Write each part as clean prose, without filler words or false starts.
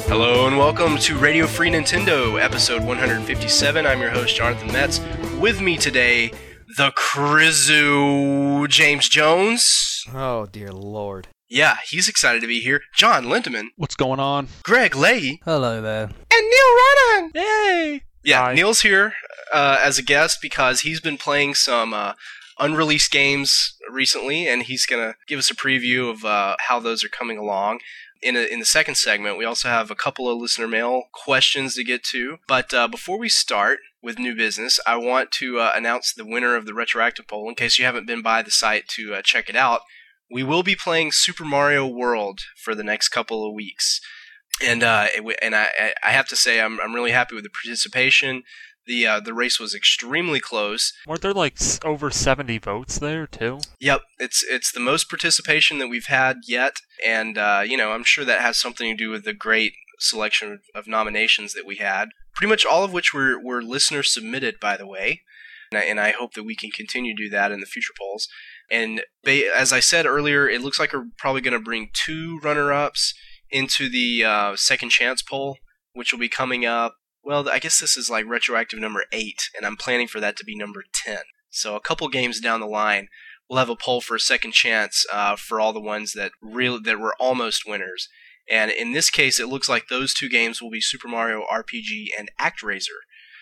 Hello and welcome to Radio Free Nintendo, episode 157. I'm your host, Jonathan Metz. With me today, the Krizu James Jones. Oh, dear Lord. Yeah, he's excited to be here. John Lindemann. What's going on? Greg Leahy. Hello there. And Neil Ronan. Yay! Yeah, Hi. Neil's here as a guest because he's been playing some unreleased games recently, and he's going to give us a preview of how those are coming along. In the second segment, we also have a couple of listener mail questions to get to. But before we start with new business, I want to announce the winner of the retroactive poll. In case you haven't been by the site to check it out, we will be playing Super Mario World for the next couple of weeks. And I have to say, I'm really happy with the participation. The race was extremely close. Weren't there like over 70 votes there too? Yep, it's the most participation that we've had yet, and I'm sure that has something to do with the great selection of nominations that we had. Pretty much all of which were listener submitted, by the way, and I hope that we can continue to do that in the future polls. And as I said earlier, it looks like we're probably going to bring 2 runner-ups into the second chance poll, which will be coming up. Well, I guess this is like retroactive number 8, and I'm planning for that to be number 10. So a couple games down the line, we'll have a poll for a second chance for all the ones that were almost winners. And in this case, it looks like those 2 games will be Super Mario RPG and ActRaiser.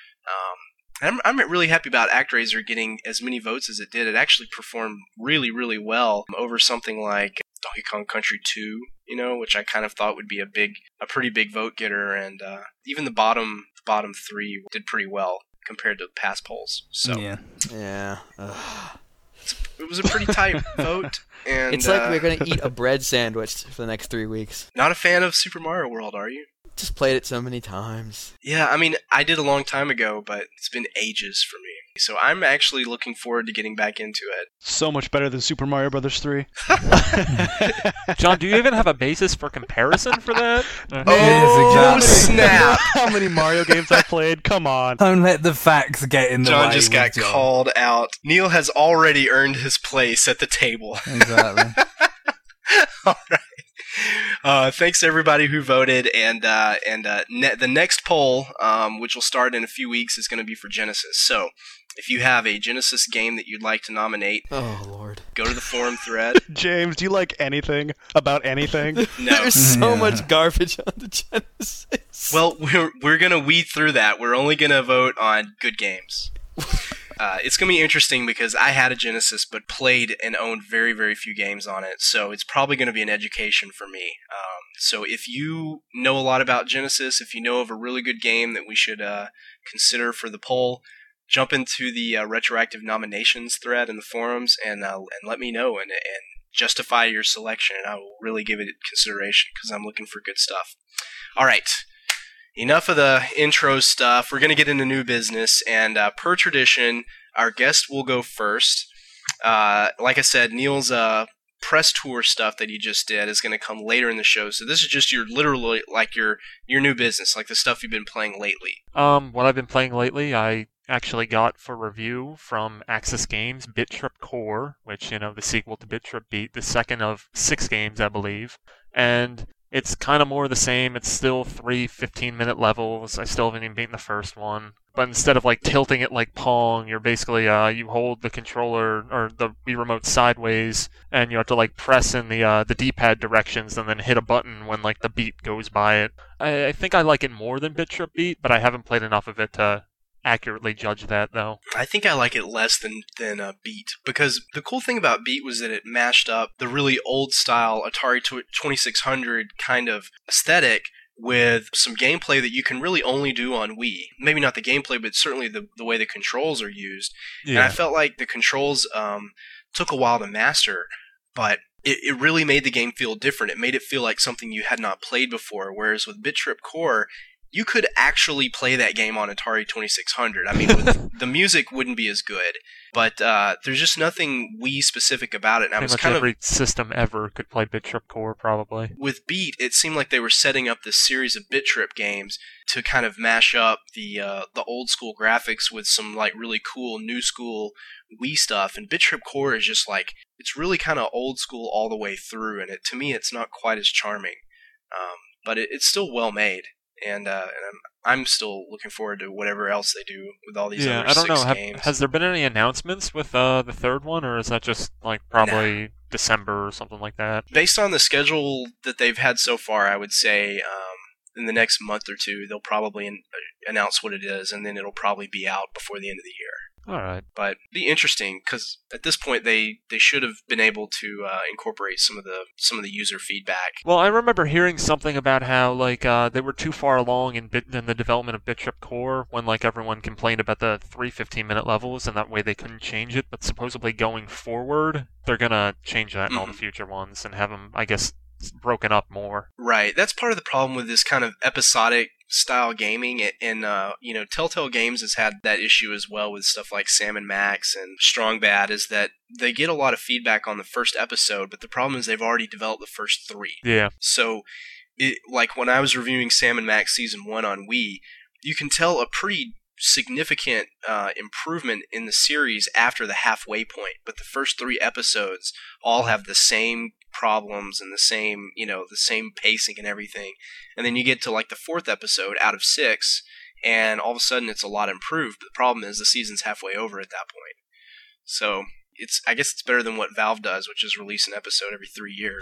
I'm really happy about ActRaiser getting as many votes as it did. It actually performed really, really well over something like Donkey Kong Country 2, which I kind of thought would be a pretty big vote getter, and even the bottom 3 did pretty well compared to past polls. So Yeah. it was a pretty tight vote. And It's like we're going to eat a bread sandwich for the next 3 weeks. Not a fan of Super Mario World, are you? Just played it so many times. Yeah, I mean, I did a long time ago, but it's been ages for me. So I'm actually looking forward to getting back into it. So much better than Super Mario Bros. 3. John, do you even have a basis for comparison for that? Oh, snap! How many Mario games I played? Come on. Don't let the facts get in the way. John just got with John. called out. Neil has already earned his place at the table. Exactly. All right. Thanks to everybody who voted, and the next poll, which will start in a few weeks, is going to be for Genesis. So, if you have a Genesis game that you'd like to nominate, Oh, Lord. go to the forum thread. James, do you like anything about anything? No. There's so Yeah. much garbage on the Genesis. Well, we're going to weed through that. We're only going to vote on good games. It's going to be interesting because I had a Genesis but played and owned very, very few games on it, so it's probably going to be an education for me. So if you know a lot about Genesis, if you know of a really good game that we should consider for the poll, jump into the retroactive nominations thread in the forums and let me know and justify your selection, and I will really give it consideration because I'm looking for good stuff. All right. Enough of the intro stuff. We're going to get into new business, and per tradition, our guest will go first. Like I said, Neil's press tour stuff that he just did is going to come later in the show, so this is just your new business, like the stuff you've been playing lately. What I've been playing lately, I actually got for review from Axis Games Bit Trip Core, which, the sequel to Bit Trip Beat, the second of 6 games, I believe. And it's kind of more of the same. It's still 3 15-minute levels. I still haven't even beaten the first one. But instead of tilting it like Pong, you're basically, you hold the controller or the Wii Remote sideways, and you have to press in the D-pad directions and then hit a button when the beat goes by it. I think I like it more than Bit Trip Beat, but I haven't played enough of it to accurately judge that, though. I think I like it less than Beat, because the cool thing about Beat was that it mashed up the really old-style Atari 2600 kind of aesthetic with some gameplay that you can really only do on Wii. Maybe not the gameplay, but certainly the way the controls are used. Yeah. And I felt like the controls took a while to master, but it really made the game feel different. It made it feel like something you had not played before, whereas with Bit Trip Core, you could actually play that game on Atari 2600. I mean, the music wouldn't be as good, but there's just nothing Wii-specific about it. And I was Pretty much kind every of system ever could play Bit Trip Core, probably. with Beat, it seemed like they were setting up this series of Bit Trip games to kind of mash up the old school graphics with some really cool new school Wii stuff. And Bit Trip Core is just it's really kind of old school all the way through, and to me, it's not quite as charming. but it's still well made, and I'm still looking forward to whatever else they do with all these other I don't know. 6 games. Has there been any announcements with the third one, or is that just like probably December or something like that? Based on the schedule that they've had so far, I would say in the next month or two they'll probably announce what it is, and then it'll probably be out before the end of the year. All right. But be interesting, because at this point they should have been able to incorporate some of the user feedback. Well, I remember hearing something about how like they were too far along in the development of BitTrip Core when like everyone complained about the 3 15-minute levels, and that way they couldn't change it. But supposedly going forward, they're gonna change that in all the future ones and have them, I guess, broken up more. Right. That's part of the problem with this kind of episodic style gaming, and Telltale Games has had that issue as well with stuff like Sam & Max and Strong Bad, is that they get a lot of feedback on the first episode, but the problem is they've already developed the first 3. Yeah. So, like when I was reviewing Sam & Max Season 1 on Wii, you can tell a pretty significant improvement in the series after the halfway point, but the first 3 episodes all have the same problems and the same pacing and everything, and then you get to like the 4th episode out of 6, and all of a sudden it's a lot improved. But the problem is the season's halfway over at that point, so I guess it's better than what Valve does, which is release an episode every 3 years.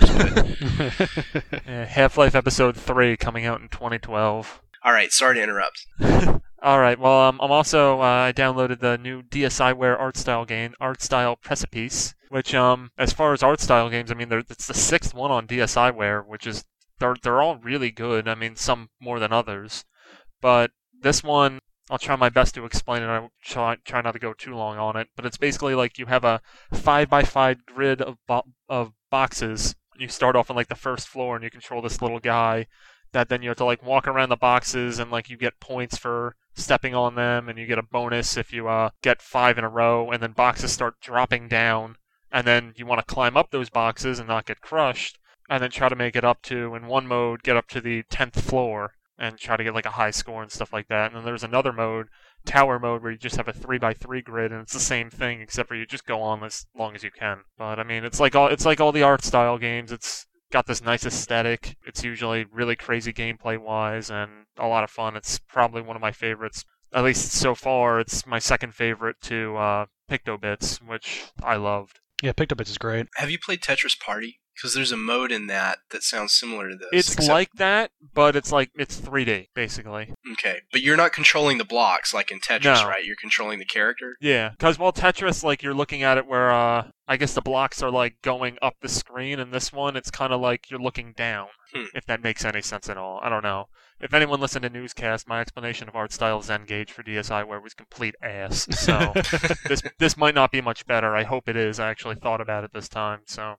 But Half-Life Episode 3 coming out in 2012. All right, sorry to interrupt. All right. Well, I'm also I downloaded the new DSiWare art style game, Art Style Precipice, which as far as art style games, I mean, it's the 6th one on DSiWare, which is they're all really good. I mean, some more than others, but this one I'll try my best to explain it. I try not to go too long on it, but it's basically like you have a 5x5 grid of boxes. You start off on like the first floor, and you control this little guy. That then you have to like walk around the boxes, and like you get points for stepping on them, and you get a bonus if you get 5 in a row, and then boxes start dropping down, and then you want to climb up those boxes and not get crushed, and then try to make it up to, in one mode, get up to the 10th floor and try to get like a high score and stuff like that. And then there's another mode, tower mode, where you just have a 3x3 grid, and it's the same thing except for you just go on as long as you can. But I mean, it's like all the art style games. It's got this nice aesthetic. It's usually really crazy gameplay wise and a lot of fun. It's probably one of my favorites. At least so far, it's my second favorite to PictoBits, which I loved. Yeah, PictoBits is great. Have you played Tetris Party? Because there's a mode in that sounds similar to this. It's like that, but it's 3D, basically. Okay, but you're not controlling the blocks like in Tetris, right? You're controlling the character? Yeah, because while Tetris, like, you're looking at it where, I guess the blocks are, like, going up the screen, and this one, it's kind of like you're looking down, if that makes any sense at all. I don't know. If anyone listened to Newscast, my explanation of Art Style Zen-Gage for DSiWare was complete ass, so this might not be much better. I hope it is. I actually thought about it this time, so...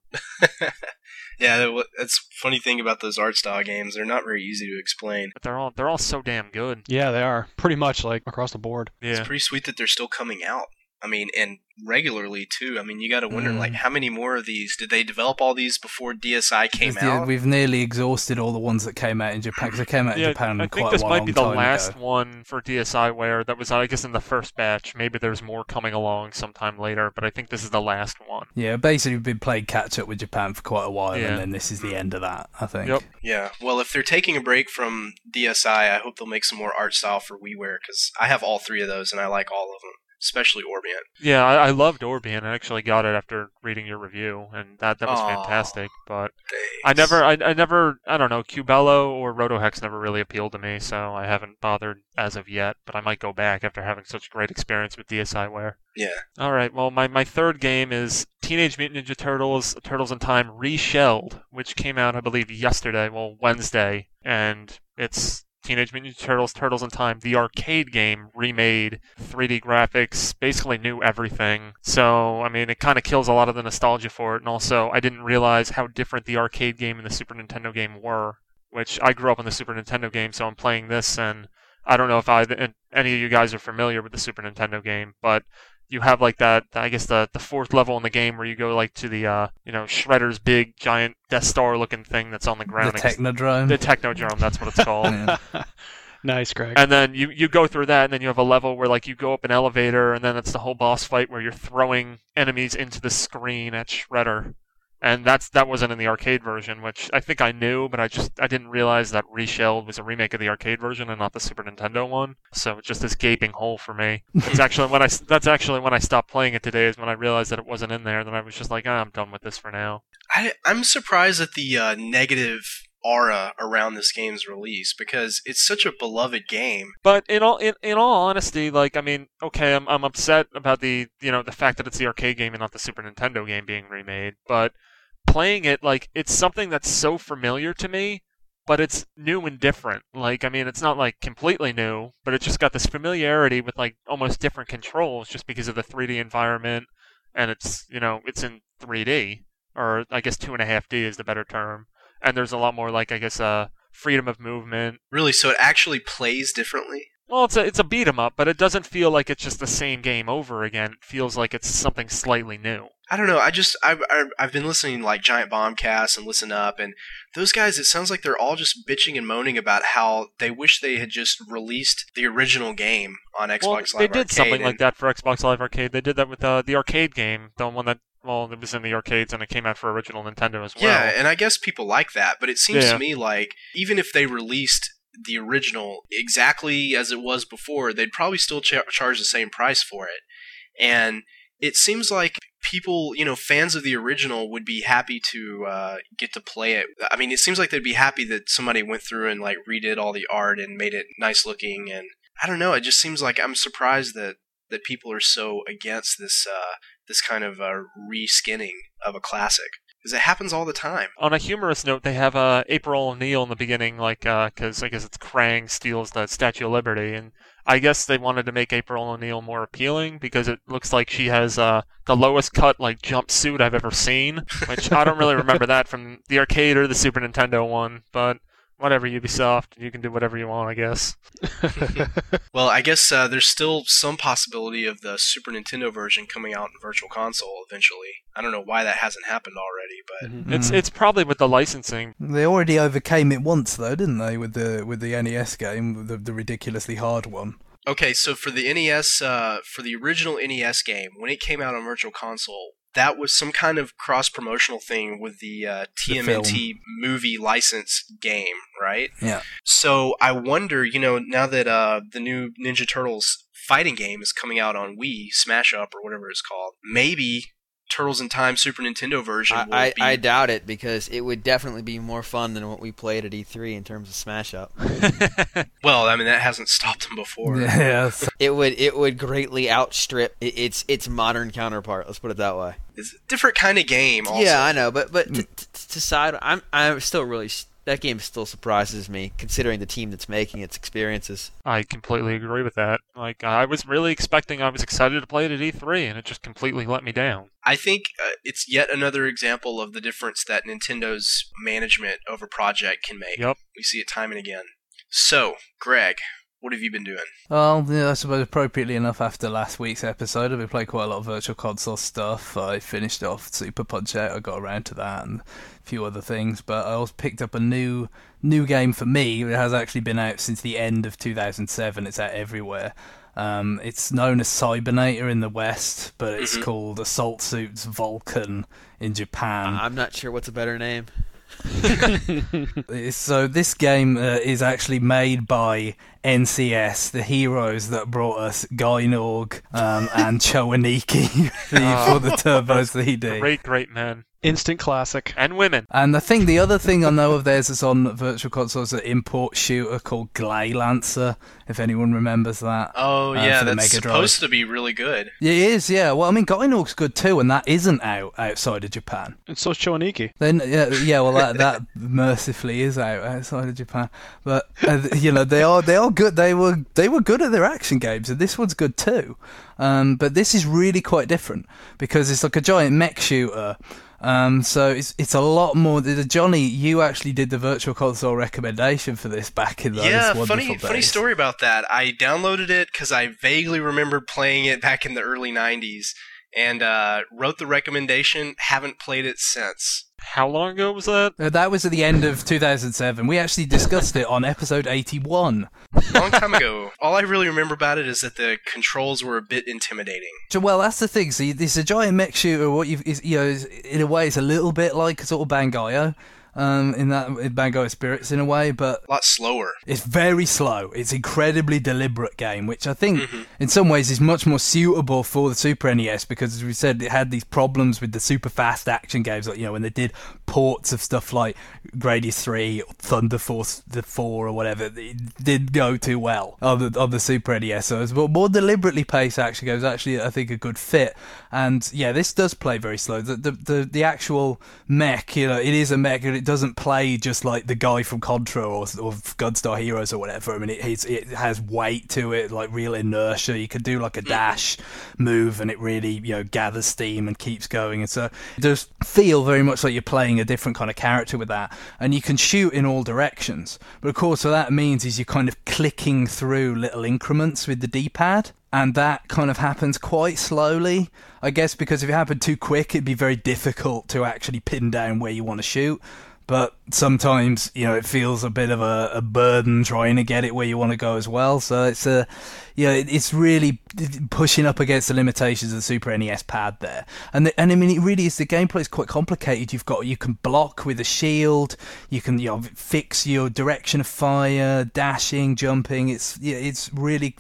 Yeah, that's the funny thing about those art style games. They're not very easy to explain. But they're all so damn good. Yeah, they are. Pretty much, like, across the board. Yeah. It's pretty sweet that they're still coming out. I mean, and regularly, too. I mean, you got to wonder, like, how many more of these? Did they develop all these before DSi came out? We've nearly exhausted all the ones that came out in Japan, because they came out in Japan I quite a think this long might be the time last ago. one for DSiWare that was, I guess, in the first batch. Maybe there's more coming along sometime later, but I think this is the last one. Yeah, basically we've been playing catch-up with Japan for quite a while, Yeah. and then this is the end of that, I think. Yep. Yeah, well, if they're taking a break from DSi, I hope they'll make some more art style for WiiWare, because I have all 3 of those, and I like all of them, especially Orbiant. Yeah, I loved Orbian. I actually got it after reading your review, and that was fantastic. But I Thanks. I don't know, Cubello or Rotohex never really appealed to me, so I haven't bothered as of yet. But I might go back after having such a great experience with DSiWare. Yeah. All right, well, my third game is Teenage Mutant Ninja Turtles: Turtles in Time Reshelled, which came out, I believe, Wednesday, and it's Teenage Mutant Ninja Turtles: Turtles in Time, the arcade game, remade, 3D graphics, basically new everything. So, I mean, it kind of kills a lot of the nostalgia for it, and also, I didn't realize how different the arcade game and the Super Nintendo game were, which I grew up on the Super Nintendo game, so I'm playing this, and I don't know if any of you guys are familiar with the Super Nintendo game, but you have like that, I guess the 4th level in the game where you go like to the, Shredder's big giant Death Star looking thing that's on the ground. The Technodrome. The Technodrome, that's what it's called. Yeah. Nice, Greg. And then you go through that, and then you have a level where like you go up an elevator, and then it's the whole boss fight where you're throwing enemies into the screen at Shredder. And that wasn't in the arcade version, which I think I knew, but I didn't realize that Reshelled was a remake of the arcade version and not the Super Nintendo one. So it's just this gaping hole for me. That's actually when I stopped playing it today, is when I realized that it wasn't in there. Then I was just like, I'm done with this for now. I'm surprised at the negative aura around this game's release, because it's such a beloved game. But in all honesty, like, I mean, okay, I'm upset about the fact that it's the arcade game and not the Super Nintendo game being remade, but playing it, like, it's something that's so familiar to me, but it's new and different. Like, I mean, it's not like completely new, but it's just got this familiarity with like almost different controls just because of the 3D environment, and it's in 3D, or I guess 2.5D is the better term. And there's a lot more, like, I guess, freedom of movement. Really? So it actually plays differently? Well, it's a beat 'em up, but it doesn't feel like it's just the same game over again. It feels like it's something slightly new. I don't know. I've been listening to like Giant Bombcast and Listen Up, and those guys, it sounds like they're all just bitching and moaning about how they wish they had just released the original game on Xbox Live Arcade. They did something like that for Xbox Live Arcade. They did that with the arcade game, the one that, well, it was in the arcades and it came out for original Nintendo as well. Yeah, and I guess people like that, but it seems to me like even if they released the original exactly as it was before, they'd probably still charge the same price for it. And it seems like people, fans of the original would be happy to get to play it. I mean, it seems like they'd be happy that somebody went through and like redid all the art and made it nice looking. And I don't know, it just seems like I'm surprised that people are so against this kind of reskinning of a classic, because it happens all the time. On a humorous note, they have April O'Neil in the beginning, like, because I guess it's Krang steals the Statue of Liberty, and I guess they wanted to make April O'Neil more appealing because it looks like she has the lowest cut like jumpsuit I've ever seen, which I don't really remember that from the arcade or the Super Nintendo one, but whatever, Ubisoft, you can do whatever you want, I guess. Well, I guess there's still some possibility of the Super Nintendo version coming out in Virtual Console eventually. I don't know why that hasn't happened already, but it's probably with the licensing. They already overcame it once, though, didn't they, with the NES game, the ridiculously hard one? Okay, so for the NES, for the original NES game, when it came out on Virtual Console, that was some kind of cross-promotional thing with the TMNT movie license game, right? Yeah. So I wonder, now that the new Ninja Turtles fighting game is coming out on Wii, Smash Up or whatever it's called, maybe Turtles in Time Super Nintendo version will be... I doubt it, because it would definitely be more fun than what we played at E3 in terms of Smash Up. Well, I mean, that hasn't stopped them before. Yeah. It would greatly outstrip its modern counterpart. Let's put it that way. It's a different kind of game. Also. Yeah, I know, but to side, I'm still really. That game still surprises me, considering the team that's making its experiences. I completely agree with that. Like, I was excited to play it at E3, and it just completely let me down. I think it's yet another example of the difference that Nintendo's management of a project can make. Yep. We see it time and again. So, Greg, what have you been doing? Well, I suppose appropriately enough, after last week's episode, I've been playing quite a lot of Virtual Console stuff. I finished off Super Punch-Out, I got around to that, and a few other things, but I also picked up a new game for me. It has actually been out since the end of 2007. It's out everywhere. It's known as Cybernator in the West, but it's called Assault Suits Vulcan in Japan. I'm not sure what's a better name. So this game is actually made by NCS, the heroes that brought us Gynorg and Chowaniki for the Turbo CD. Great men. Instant classic. And women. And I think the other thing I know of theirs that's on Virtual Console is an import shooter called Glaylancer, if anyone remembers that. Oh, yeah, for the that's Mega Drive. supposed to be really good. It is, yeah. Well, I mean, Gynorg's good too, and that isn't outside of Japan. And so's Chowaniki. Then, yeah, well, that mercifully is outside of Japan. But they are good. They were good at their action games, and this one's good too. But this is really quite different because it's like a giant mech shooter. So it's a lot more. Johnny, you actually did the Virtual Console recommendation for this back in those wonderful days. Funny story about that. I downloaded it because I vaguely remembered playing it back in the early 90s, and wrote the recommendation. Haven't played it since. How long ago was that? That was at the end of 2007. We actually discussed it on episode 81. Long time ago. All I really remember about it is that the controls were a bit intimidating. So, well, that's the thing. See, it's a giant mech shooter. What in a way, it's a little bit like sort of Bangai-O. In Bangai Spirits in a way, but a lot slower. It's very slow. It's an incredibly deliberate game, which I think in some ways is much more suitable for the Super NES because, as we said, it had these problems with the super fast action games, like when they did ports of stuff like Gradius 3 or Thunder Force 4 or whatever. It didn't go too well on the Super NES. So, but more deliberately paced action games actually, I think, a good fit. And yeah, this does play very slow. The actual mech, it is a mech. It doesn't play just like the guy from Contra or Gunstar Heroes or whatever. I mean, it has weight to it, like real inertia. You can do like a dash move, and it really gathers steam and keeps going. And so it does feel very much like you're playing a different kind of character with that. And you can shoot in all directions. But of course, what that means is you're kind of clicking through little increments with the D-pad. And that kind of happens quite slowly, I guess, because if it happened too quick, it'd be very difficult to actually pin down where you want to shoot. But sometimes, it feels a bit of a burden trying to get it where you want to go as well. So it's it's really pushing up against the limitations of the Super NES pad there. And I mean, it really is. The gameplay is quite complicated. You can block with a shield. You can fix your direction of fire, dashing, jumping. It's really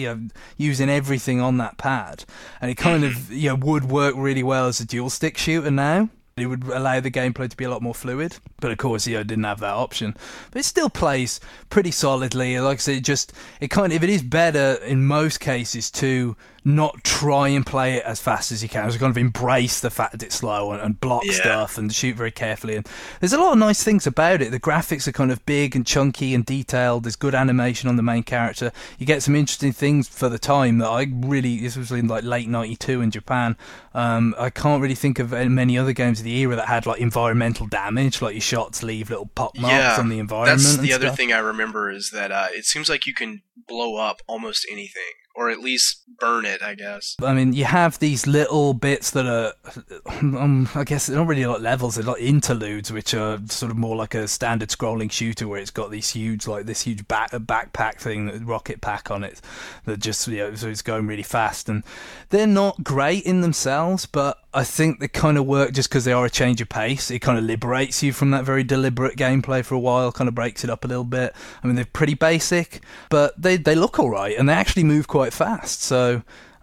using everything on that pad, and it kind of would work really well as a dual stick shooter now. It would allow the gameplay to be a lot more fluid, but of course, didn't have that option. But it still plays pretty solidly. Like I said, if it is better in most cases to not try and play it as fast as you can. So kind of embrace the fact that it's slow and block stuff and shoot very carefully. And there's a lot of nice things about it. The graphics are kind of big and chunky and detailed. There's good animation on the main character. You get some interesting things for the time that this was in like late 92 in Japan. I can't really think of many other games of the era that had like environmental damage, like your shots leave little pop marks on the environment. That's the other thing I remember is that it seems like you can blow up almost anything. Or at least burn it, I guess. I mean, you have these little bits that are, I guess they're not really like levels, they're like interludes, which are sort of more like a standard scrolling shooter where it's got this huge backpack thing, that rocket pack on it, that just, so it's going really fast. And they're not great in themselves, but I think they kind of work just because they are a change of pace. It kind of liberates you from that very deliberate gameplay for a while, kind of breaks it up a little bit. I mean, they're pretty basic, but they look all right, and they actually move quite fast. So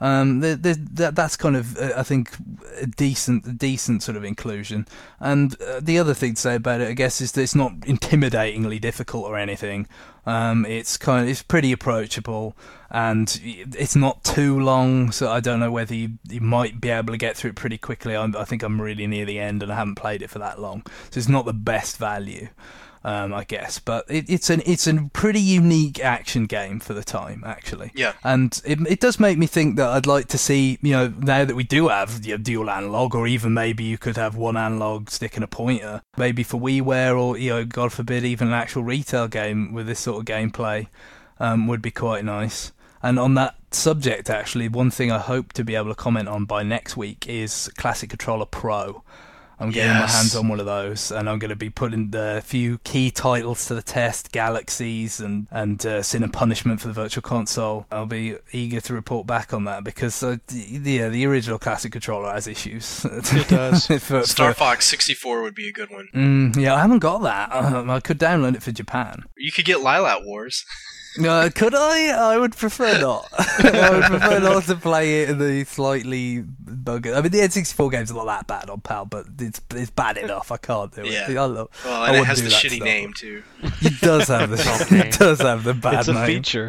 that's kind of, I think, a decent sort of inclusion. And the other thing to say about it, I guess, is that it's not intimidatingly difficult or anything. It's pretty approachable, and it's not too long, so I don't know whether you might be able to get through it pretty quickly. I think I'm really near the end, and I haven't played it for that long, so it's not the best value. I guess, but it's a pretty unique action game for the time, actually. Yeah. And it does make me think that I'd like to see, now that we do have dual analog, or even maybe you could have one analog stick and a pointer, maybe for WiiWare, or God forbid, even an actual retail game with this sort of gameplay, would be quite nice. And on that subject, actually, one thing I hope to be able to comment on by next week is Classic Controller Pro. I'm getting my hands on one of those, and I'm going to be putting the few key titles to the test, Galaxies and Sin and Punishment for the Virtual Console. I'll be eager to report back on that, because the original Classic Controller has issues. It does. Star Fox 64 would be a good one. I haven't got that. I could download it for Japan. You could get Lilat Wars. Could I? I would prefer not. I would prefer not to play it in the slightly bugger. I mean, the N64 game's not that bad on PAL, but it's bad enough. I can't do it. Yeah. And it has the shitty name too. It does have the bad name. It's a feature.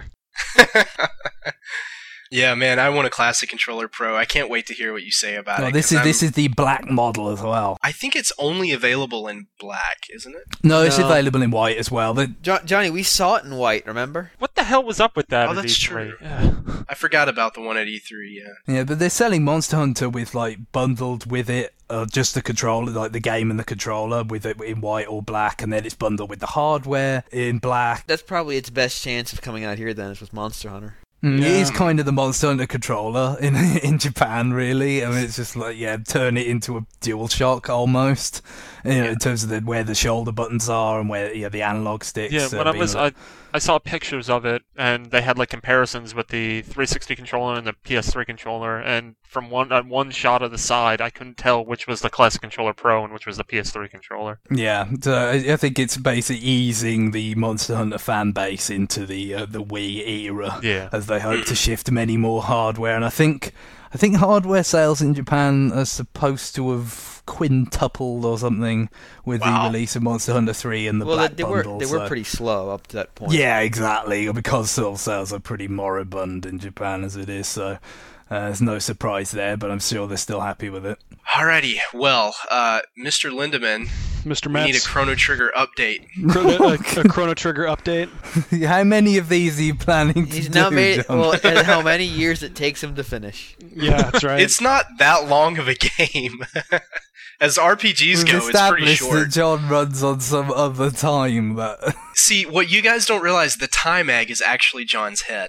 Yeah, man, I want a Classic Controller Pro. I can't wait to hear what you say about it. This is the black model as well. I think it's only available in black, isn't it? No, it's available in white as well. Johnny, we saw it in white, remember? What the hell was up with that? Oh, that's E3? true. Yeah. I forgot about the one at E3, yeah. Yeah, but they're selling Monster Hunter with, like, bundled with it, just the controller, like the game and the controller, with it in white or black, and then it's bundled with the hardware in black. That's probably its best chance of coming out here then, is with Monster Hunter. It is kind of the Monster Hunter controller in Japan, really. I mean, it's just like, turn it into a DualShock almost, in terms of where the shoulder buttons are and where the analog sticks. Yeah, when I saw pictures of it, and they had like comparisons with the 360 controller and the PS3 controller, and from one shot of the side, I couldn't tell which was the Classic Controller Pro and which was the PS3 controller. Yeah, so I think it's basically easing the Monster Hunter fan base into the Wii era, as they hope to shift many more hardware. And I think hardware sales in Japan are supposed to have quintupled or something with the release of Monster Hunter 3 and the Black Bundle. They were pretty slow up to that point. Yeah, exactly, because sales are pretty moribund in Japan as it is, so there's no surprise there, but I'm sure they're still happy with it. Alrighty, well, Mr. Lindemann, Mr. we Metz, need a Chrono Trigger update. a Chrono Trigger update. How many of these are you planning to He's do, now made John? and how many years it takes him to finish. Yeah, that's right. It's not that long of a game. As RPGs go, it's pretty established short. that John runs on some other time. But See, what you guys don't realize, the time egg is actually John's head.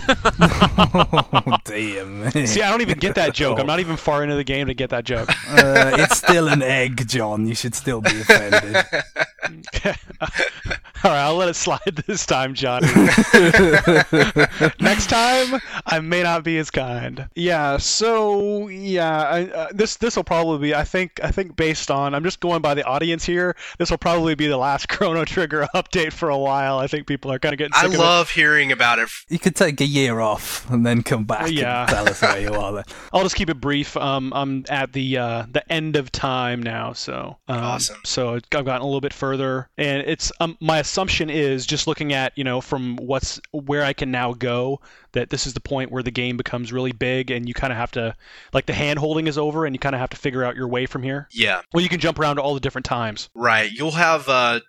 oh, damn. See, I don't even get that joke. I'm not even far into the game to get that joke. It's still an egg, John. You should still be offended. All right, I'll let it slide this time, Johnny. Next time, I may not be as kind. Yeah. So this will probably be. I think based on, I'm just going by the audience here. This will probably be the last Chrono Trigger update for a while. I think people are kind of getting sick of it. I love hearing about it. You could take a year off and then come back and tell us where you are there. I'll just keep it brief. I'm at the end of time now, so awesome. So I've gotten a little bit further, and it's my assumption is, just looking at from where I can now go, that this is the point where the game becomes really big, and you kind of have to, like, the hand holding is over, and you kind of have to figure out your way from here. Yeah. Well, you can jump around to all the different times. Right. You'll have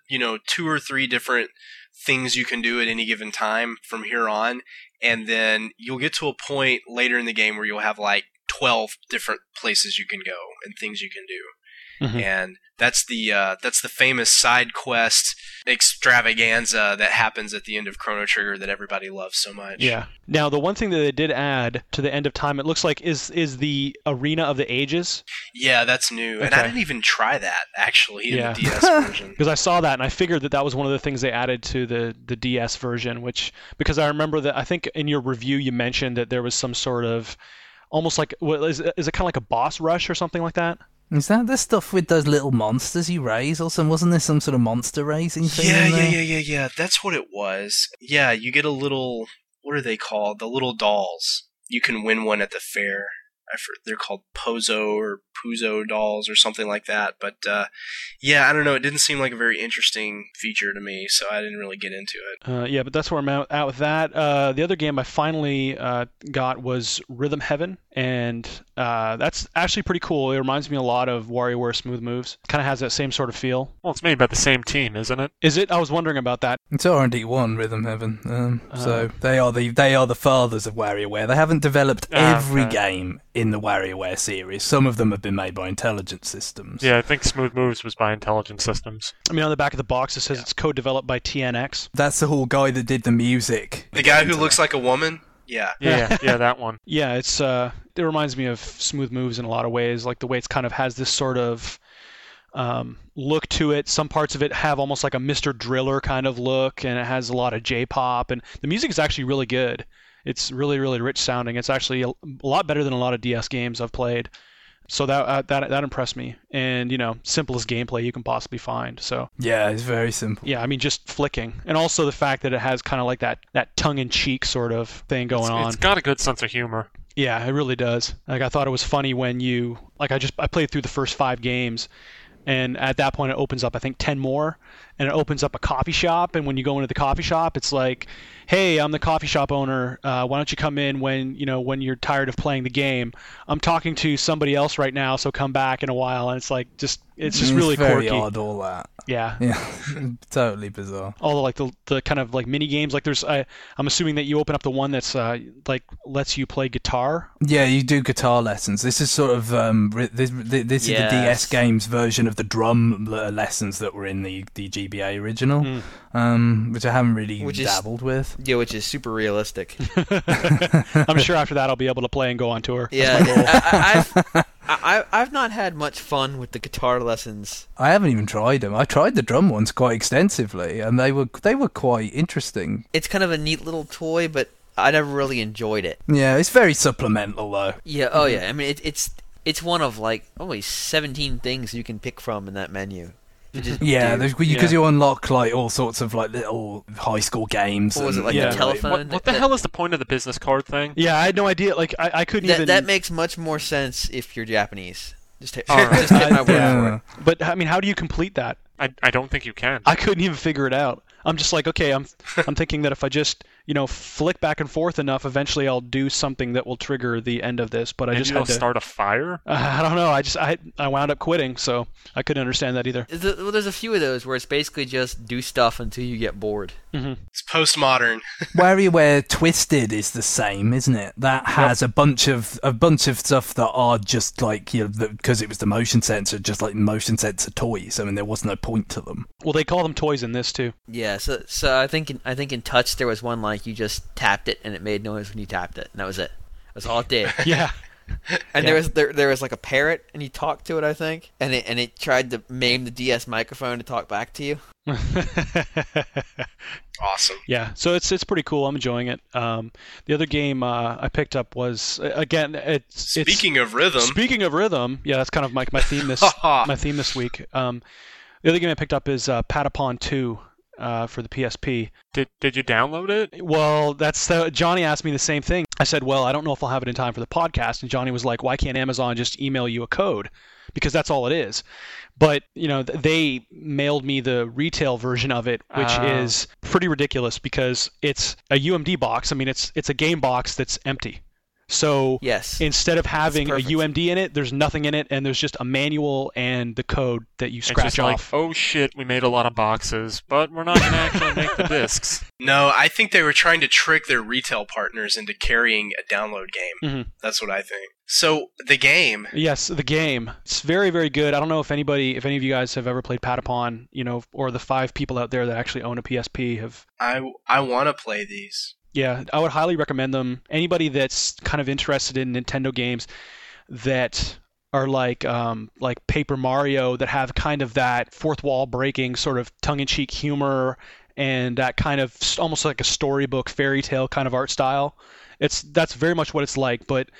2 or 3 different things you can do at any given time from here on, and then you'll get to a point later in the game where you'll have like 12 different places you can go and things you can do. Mm-hmm. And that's the famous side quest extravaganza that happens at the end of Chrono Trigger that everybody loves so much. Yeah. Now, the one thing that they did add to the end of time, it looks like, is the Arena of the Ages. Yeah, that's new. Okay. And I didn't even try that, actually, in the DS version. Because I saw that, and I figured that was one of the things they added to the DS version, because I remember that, I think in your review you mentioned that there was some sort of, almost like, is it kind of like a boss rush or something like that? Is that the stuff with those little monsters you raise or something? Wasn't there some sort of monster raising thing in there? Yeah. That's what it was. Yeah, you get a little, what are they called? The little dolls. You can win one at the fair. They're called Pozo or Puzo dolls or something like that. But I don't know. It didn't seem like a very interesting feature to me, so I didn't really get into it. But that's where I'm at with that. The other game I finally got was Rhythm Heaven, and that's actually pretty cool. It reminds me a lot of WarioWare Smooth Moves. Kind of has that same sort of feel. Well, it's made by the same team, isn't it? Is it? I was wondering about that. It's R&D1 Rhythm Heaven. So they are the fathers of WarioWare. They haven't developed every game in the WarioWare series. Some of them have been made by Intelligent Systems. Yeah, I think Smooth Moves was by Intelligent Systems. I mean, on the back of the box it says it's co-developed by TNX. That's the whole guy that did the music. The guy who looks like a woman? Yeah, that one. Yeah, it's it reminds me of Smooth Moves in a lot of ways, like the way it's kind of has this sort of look to it. Some parts of it have almost like a Mr. Driller kind of look, and it has a lot of J-pop, and the music is actually really good. It's really, really rich sounding. It's actually a lot better than a lot of DS games I've played. So that impressed me. And, simplest gameplay you can possibly find. So yeah, it's very simple. Yeah, I mean, just flicking. And also the fact that it has kind of like that tongue-in-cheek sort of thing going on. It's got a good sense of humor. Yeah, it really does. Like, I thought it was funny when I played through the first 5 games, and at that point it opens up, I think, 10 more, and it opens up a coffee shop, and when you go into the coffee shop, it's like, hey, I'm the coffee shop owner, why don't you come in when you're tired of playing the game? I'm talking to somebody else right now, so come back in a while. And it's like, it's just really very quirky. odd, all that. Yeah. Yeah, totally bizarre. All the, like the kind of like mini games. Like there's, I'm assuming that you open up the one that's like lets you play guitar. Yeah, you do guitar lessons. This is sort of this is the DS games version of the drum lessons that were in the GBA original, which I haven't really dabbled with. Yeah, which is super realistic. I'm sure after that I'll be able to play and go on tour. Yeah, I've not had much fun with the guitar lessons. I haven't even tried them. I tried the drum ones quite extensively, and they were quite interesting. It's kind of a neat little toy, but I never really enjoyed it. Yeah, it's very supplemental though. Yeah, oh yeah. I mean, it's one of like only 17 things you can pick from in that menu. Because you unlock like all sorts of like little high school games. What was it, like the telephone? What the hell is the point of the business card thing? Yeah, I had no idea. Like I couldn't even. That makes much more sense if you're Japanese. Just take All right. my word for it. But I mean, how do you complete that? I don't think you can. I couldn't even figure it out. I'm just like, okay, I'm thinking that if I just, flick back and forth enough, eventually I'll do something that will trigger the end of this. But I just had to start a fire. I don't know. I wound up quitting, so I couldn't understand that either. Well, there's a few of those where it's basically just do stuff until you get bored. Mm-hmm. It's postmodern. WarioWare Twisted is the same, isn't it? That has a bunch of stuff that are just like because it was the motion sensor, just like motion sensor toys. I mean, there was no point to them. Well, they call them toys in this too. Yeah, so I think in Touch there was one like you just tapped it and it made noise when you tapped it, and that was it. That's all it did. Yeah. And there was like a parrot, and you talked to it, I think, and it tried to maim the DS microphone to talk back to you. Awesome. Yeah, so it's pretty cool. I'm enjoying it. The other game I picked up was Speaking of rhythm, yeah, that's kind of my theme this week. The other game I picked up is Patapon 2 for the PSP. Did you download it? Well, Johnny asked me the same thing. I said, well, I don't know if I'll have it in time for the podcast. And Johnny was like, why can't Amazon just email you a code? Because that's all it is. But, they mailed me the retail version of it, which is pretty ridiculous because it's a UMD box. I mean, it's a game box that's empty. So yes, instead of having a UMD in it, there's nothing in it, and there's just a manual and the code that you scratch it's just off. Like, oh shit, we made a lot of boxes, but we're not going to actually make the discs. No, I think they were trying to trick their retail partners into carrying a download game. Mm-hmm. That's what I think. So, the game. Yes, the game. It's very, very good. I don't know if any of you guys have ever played Patapon, or the 5 people out there that actually own a PSP have. I want to play these. Yeah, I would highly recommend them. Anybody that's kind of interested in Nintendo games that are like Paper Mario, that have kind of that fourth wall breaking sort of tongue-in-cheek humor and that kind of almost like a storybook fairy tale kind of art style. That's very much what it's like. But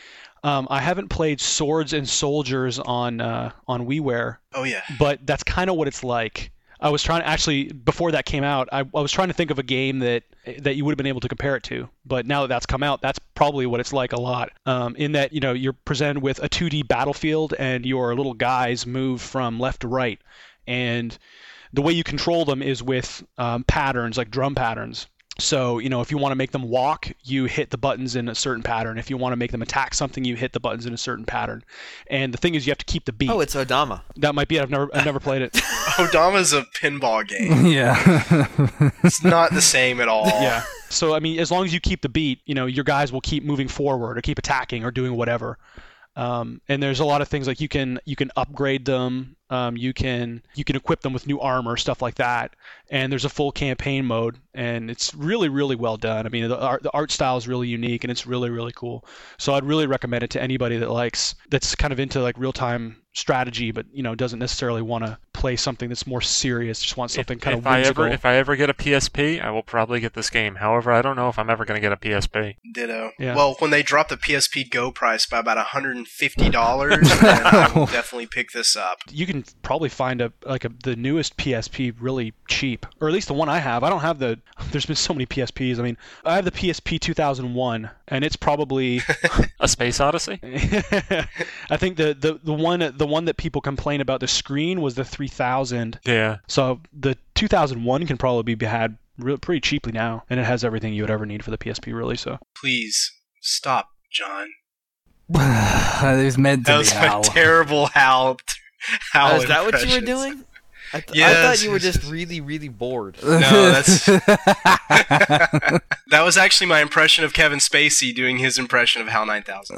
I haven't played Swords and Soldiers on WiiWare. Oh yeah. But that's kind of what it's like. I was trying to actually, before that came out, I was trying to think of a game that you would have been able to compare it to. But now that that's come out, that's probably what it's like a lot. In that, you're presented with a 2D battlefield and your little guys move from left to right. And the way you control them is with patterns, like drum patterns. So, if you want to make them walk, you hit the buttons in a certain pattern. If you want to make them attack something, you hit the buttons in a certain pattern. And the thing is, you have to keep the beat. Oh, it's Odama. That might be it. I've never played it. Odama's a pinball game. Yeah. It's not the same at all. Yeah. So, I mean, as long as you keep the beat, your guys will keep moving forward or keep attacking or doing whatever. And there's a lot of things like you can upgrade them. You can equip them with new armor, stuff like that. And there's a full campaign mode, and it's really, really well done. I mean, the art style is really unique, and it's really, really cool. So I'd really recommend it to anybody that's kind of into like real-time strategy, but doesn't necessarily want to play something that's more serious. Just want something kind of whimsical. If I ever get a PSP, I will probably get this game. However, I don't know if I'm ever going to get a PSP. Ditto. Yeah. Well, when they drop the PSP Go price by about $150, then I will definitely pick this up. You can probably find the newest PSP really cheap, or at least the one I have. I don't have there's been so many PSPs. I mean, I have the PSP 2001, and it's probably a Space Odyssey. I think the one that people complain about the screen was the 3000. Yeah. So the 2001 can probably be had pretty cheaply now, and it has everything you would ever need for the PSP, really. So please stop, John. It was meant to be Hal. That was my terrible Hal. Is that what you were doing? I Yes. thought you were just really, really bored. No, that's that was actually my impression of Kevin Spacey doing his impression of HAL 9000.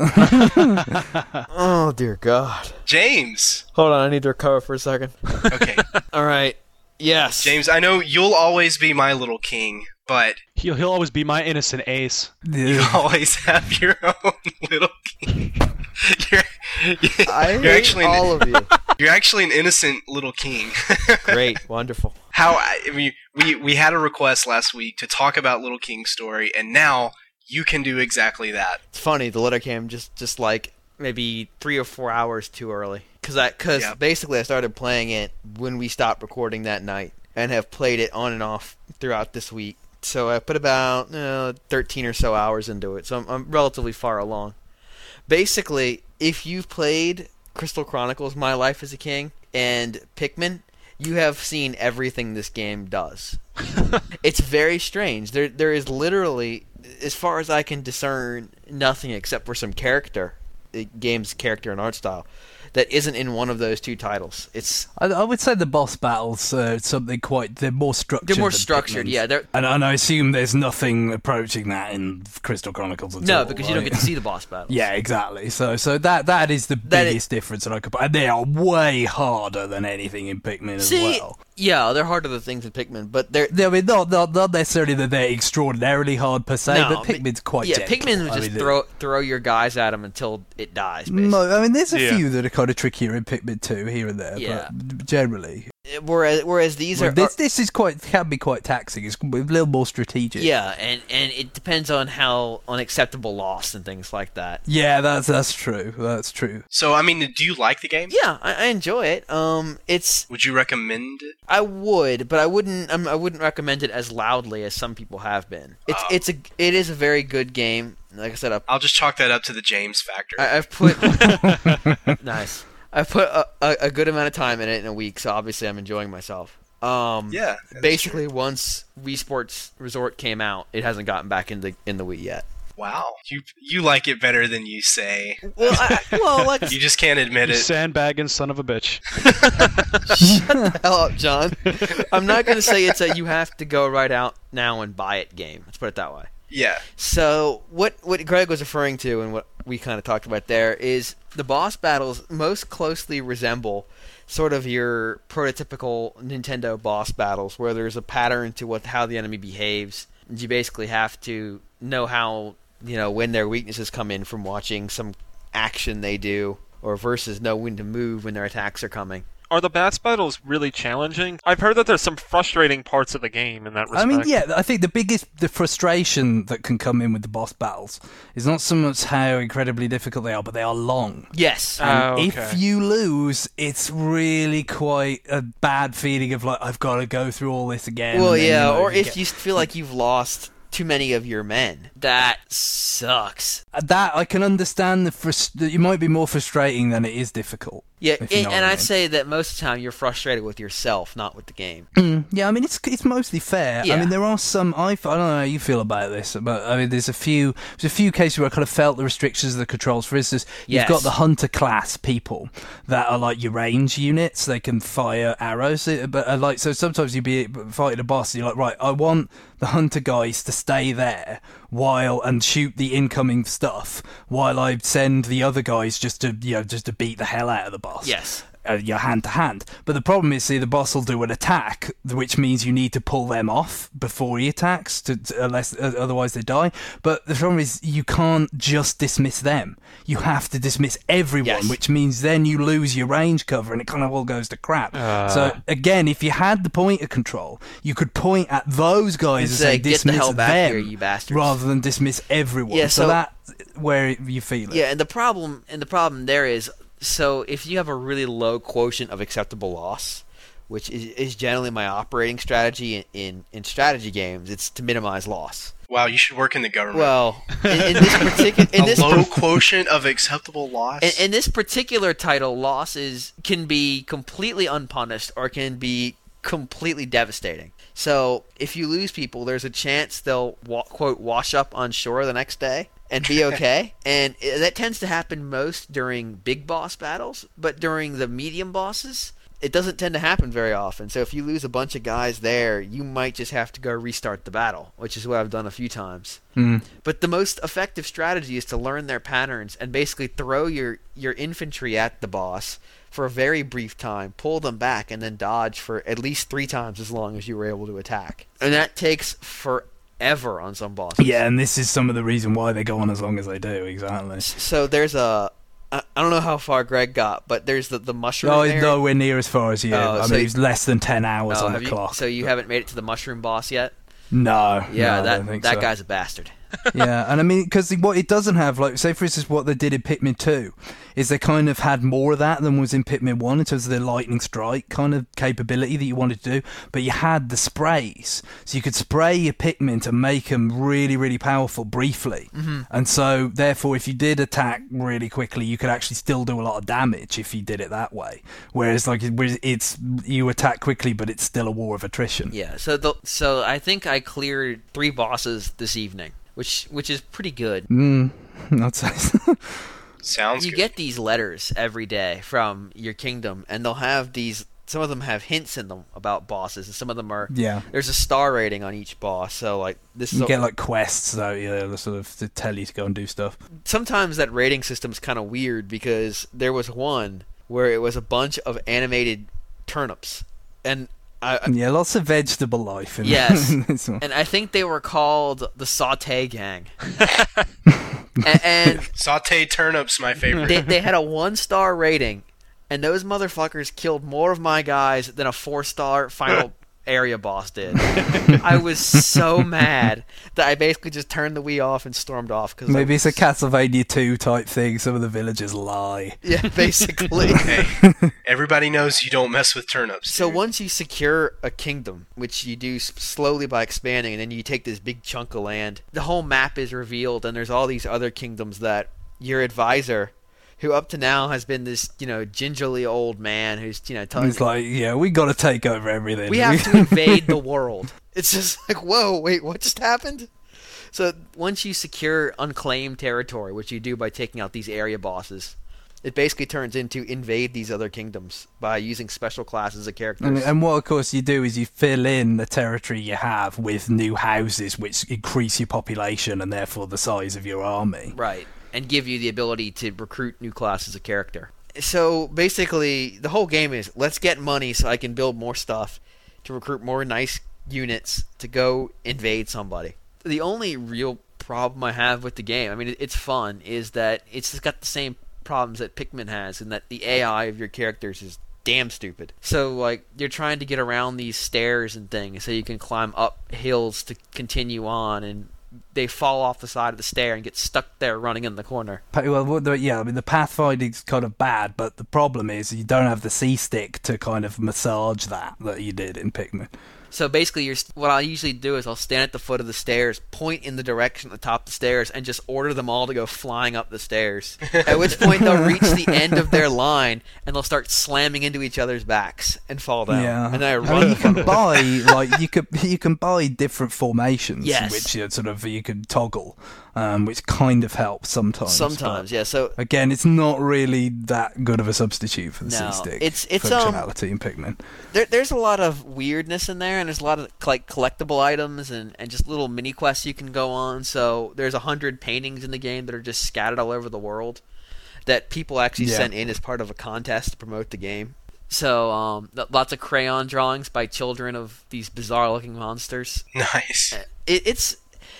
Oh, dear God. James. Hold on, I need to recover for a second. Okay. All right. Yes. James, I know you'll always be my little king, but He'll always be my innocent ace. you always have your own little king. You're, I you're hate actually all of you. You're actually an innocent little king. Great. Wonderful. We had a request last week to talk about Little King's story, and now you can do exactly that. It's funny, the letter came just like maybe 3 or 4 hours too early. Because basically I started playing it when we stopped recording that night and have played it on and off throughout this week. So I put about 13 or so hours into it, so I'm relatively far along. Basically, if you've played Crystal Chronicles, My Life as a King, and Pikmin, you have seen everything this game does. It's very strange. There is literally, as far as I can discern, nothing except for some character, the game's character and art style, that isn't in one of those two titles. I would say the boss battles are something they're more structured. They're more than structured, Pikmin's. yeah. And I assume there's nothing approaching that in Crystal Chronicles at all. No, because you don't right? get to see the boss battles. Yeah, exactly. So that is the biggest difference that I could. And they are way harder than anything in Pikmin as well. Yeah, they're harder than things in Pikmin, but they're... I mean, not necessarily that they're extraordinarily hard per se, but Pikmin's quite gentle. Pikmin would just throw your guys at them until it dies, basically. No, I mean, there's a few that are kind of trickier in Pikmin 2 here and there, but generally... Whereas these this can be quite taxing. It's a little more strategic. Yeah, and it depends on how unacceptable loss and things like that. Yeah, that's true. That's true. So, I mean, do you like the game? Yeah, I enjoy it. Would you recommend it? I would, but I wouldn't recommend it as loudly as some people have been. It is a very good game. Like I said, I'll just chalk that up to the James factor. I've put nice. I've put a good amount of time in it in a week, so obviously I'm enjoying myself. Yeah. Basically, once Wii Sports Resort came out, it hasn't gotten back in the Wii yet. Wow, you like it better than you say. Well, you just can't admit You it. sandbagging son of a bitch. Shut the hell up, John. I'm not going to say it's a you have to go right out now and buy it game. Let's put it that way. Yeah. So what Greg was referring to and what we kind of talked about there is the boss battles most closely resemble sort of your prototypical Nintendo boss battles where there's a pattern to how the enemy behaves. You basically have to know how, when their weaknesses come in from watching some action they do, or versus know when to move when their attacks are coming. Are the boss battles really challenging? I've heard that there's some frustrating parts of the game in that respect. I mean, yeah, I think the frustration that can come in with the boss battles is not so much how incredibly difficult they are, but they are long. Yes. And okay. if you lose, it's really quite a bad feeling of like, I've got to go through all this again. Well, and then, yeah, or if you feel like you've lost too many of your men. That sucks. That I can understand it might be more frustrating than it is difficult. Yeah, and I'd say that most of the time you're frustrated with yourself, not with the game. Yeah, I mean it's mostly fair. Yeah. I mean there are some I don't know how you feel about this, but I mean there's a few cases where I kind of felt the restrictions of the controls. For instance, you've got the hunter class people that are like your range units. They can fire arrows, but so sometimes you'd be fighting a boss and you're like, right, I want the hunter guys to stay there and shoot the incoming stuff while I send the other guys just to beat the hell out of the boss. Yes. Your hand to hand. But the problem is, the boss will do an attack, which means you need to pull them off before he attacks, unless otherwise they die. But the problem is, you can't just dismiss them. You have to dismiss everyone, which means then you lose your range cover, and it kind of all goes to crap. So again, if you had the pointer control, you could point at those guys and say, "Get the dismiss hell back them," here, you bastards, rather than dismiss everyone. Yeah, so that's where you feel it. Yeah, and the problem there is. So if you have a really low quotient of acceptable loss, which is generally my operating strategy in strategy games, it's to minimize loss. Wow, you should work in the government. Well, in this particular low quotient of acceptable loss. In this particular title, losses can be completely unpunished or can be completely devastating. So if you lose people, there's a chance they'll quote wash up on shore the next day and be okay. And that tends to happen most during big boss battles, but during the medium bosses, it doesn't tend to happen very often. So if you lose a bunch of guys there, you might just have to go restart the battle, which is what I've done a few times. But the most effective strategy is to learn their patterns and basically throw your infantry at the boss for a very brief time, pull them back, and then dodge for at least 3 times as long as you were able to attack. And that takes forever on some bosses. Yeah, and this is some of the reason why they go on as long as they do, exactly. So there's I don't know how far Greg got, but there's the mushroom No, area. he's nowhere near as far as you. Oh, I so mean, it's less than 10 hours on the clock. So you haven't made it to the mushroom boss yet? No. Yeah, no, I don't think that so. guy's a bastard. Yeah, and I mean, because what it doesn't have, like, say for instance, what they did in Pikmin 2, is they kind of had more of that than was in Pikmin 1 in terms of their lightning strike kind of capability that you wanted to do, but you had the sprays, so you could spray your Pikmin to make them really, really powerful briefly, and so therefore if you did attack really quickly, you could actually still do a lot of damage if you did it that way, whereas like it's you attack quickly, but it's still a war of attrition. Yeah, so I think I cleared 3 bosses this evening. Which is pretty good. I'd say so. Sounds You good. get these letters every day from your kingdom, and they'll have these. Some of them have hints in them about bosses, and some of them are. Yeah. There's a star rating on each boss, so like this. You get like quests, though, yeah, sort of to tell you to go and do stuff. Sometimes that rating system's kind of weird because there was one where it was a bunch of animated turnips, and. Yeah, lots of vegetable life in Yes, this one. and I think they were called the Saute Gang. and Sauteed turnips, my favorite. they had a 1-star rating, and those motherfuckers killed more of my guys than a 4-star final area boss did. I was so mad that I basically just turned the Wii off and stormed off. Cause Maybe it's a Castlevania 2 type thing. Some of the villagers lie. Yeah, basically. Hey, everybody knows you don't mess with turnips. So dude. once you secure a kingdom, which you do slowly by expanding, and then you take this big chunk of land, the whole map is revealed, and there's all these other kingdoms that your advisor, who up to now has been this, gingerly old man who's, telling It's like, yeah, we got to take over everything. we have to invade the world. It's just like, whoa, wait, what just happened? So once you secure unclaimed territory, which you do by taking out these area bosses, it basically turns into invade these other kingdoms by using special classes of characters. And what, of course, you do is you fill in the territory you have with new houses, which increase your population and therefore the size of your army. Right. And give you the ability to recruit new classes of character. So basically, the whole game is, let's get money so I can build more stuff to recruit more nice units to go invade somebody. The only real problem I have with the game, I mean, it's fun, is that it's got the same problems that Pikmin has, in that the AI of your characters is damn stupid. So, like, you're trying to get around these stairs and things so you can climb up hills to continue on, and they fall off the side of the stair and get stuck there running in the corner. Well, yeah, I mean, the pathfinding's kind of bad, but the problem is you don't have the C-stick to kind of massage that you did in Pikmin. So basically, what I'll usually do is I'll stand at the foot of the stairs, point in the direction at the top of the stairs, and just order them all to go flying up the stairs. At which point they'll reach the end of their line, and they'll start slamming into each other's backs and fall down. Yeah, and then I mean, run. you can buy you can buy different formations, Yes. which you can toggle, which kind of helps sometimes. Sometimes, yeah. So again, it's not really that good of a substitute for the No, C-stick it's functionality in Pikmin. there's a lot of weirdness in there, and there's a lot of like collectible items and just little mini quests you can go on. So there's 100 paintings in the game that are just scattered all over the world that people actually sent in as part of a contest to promote the game. So lots of crayon drawings by children of these bizarre-looking monsters. Nice. It's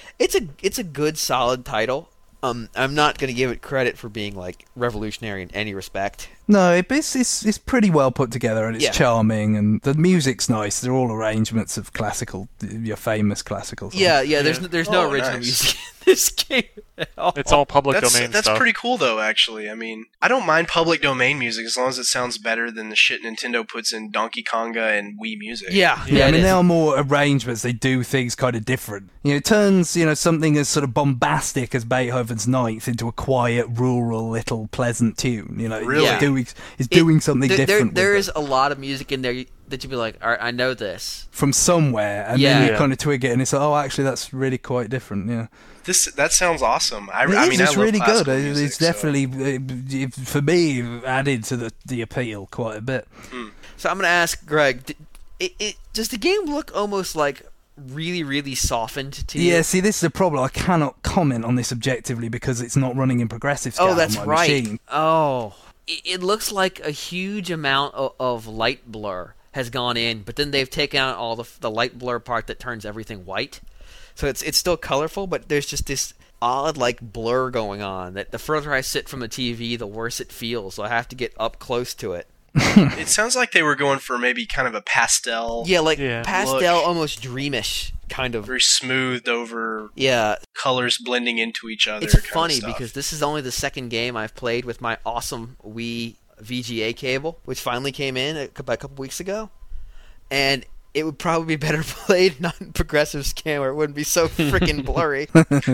a good, solid title. I'm not going to give it credit for being like revolutionary in any respect. No, it's pretty well put together, and it's charming, and the music's nice. They're all arrangements of your famous classical songs. Yeah. There's no original music in this game at all. It's all public domain That's stuff. pretty cool, though, actually. I mean, I don't mind public domain music as long as it sounds better than the shit Nintendo puts in Donkey Konga and Wii music. Yeah, Yeah, I it mean, is. they are more arrangements. They do things kind of different. It turns, something as sort of bombastic as Beethoven's Ninth into a quiet, rural, little pleasant tune. Really? You do doing something different. There is a lot of music in there that you'd be like, all right, I know this from somewhere, and then you kind of twig it, and it's like, oh, actually, that's really quite different. Yeah, that sounds awesome. It's really good. Music, it's definitely for me added to the appeal quite a bit. So I'm going to ask Greg, does the game look almost like really, really softened to you? Yeah, see, this is the problem. I cannot comment on this objectively because it's not running in progressive scale. Oh, that's on my right. machine. Oh, it looks like a huge amount of light blur has gone in, but then they've taken out all the light blur part that turns everything white. So it's still colorful, but there's just this odd like blur going on that the further I sit from the TV, the worse it feels. So I have to get up close to it. It sounds like they were going for maybe kind of a pastel. Yeah, pastel, look. Almost dreamish kind of. Very smoothed over. Yeah. Colors blending into each other. It's funny because this is only the second game I've played with my awesome Wii VGA cable, which finally came in a couple weeks ago, and it would probably be better played not in progressive scan where it wouldn't be so freaking blurry.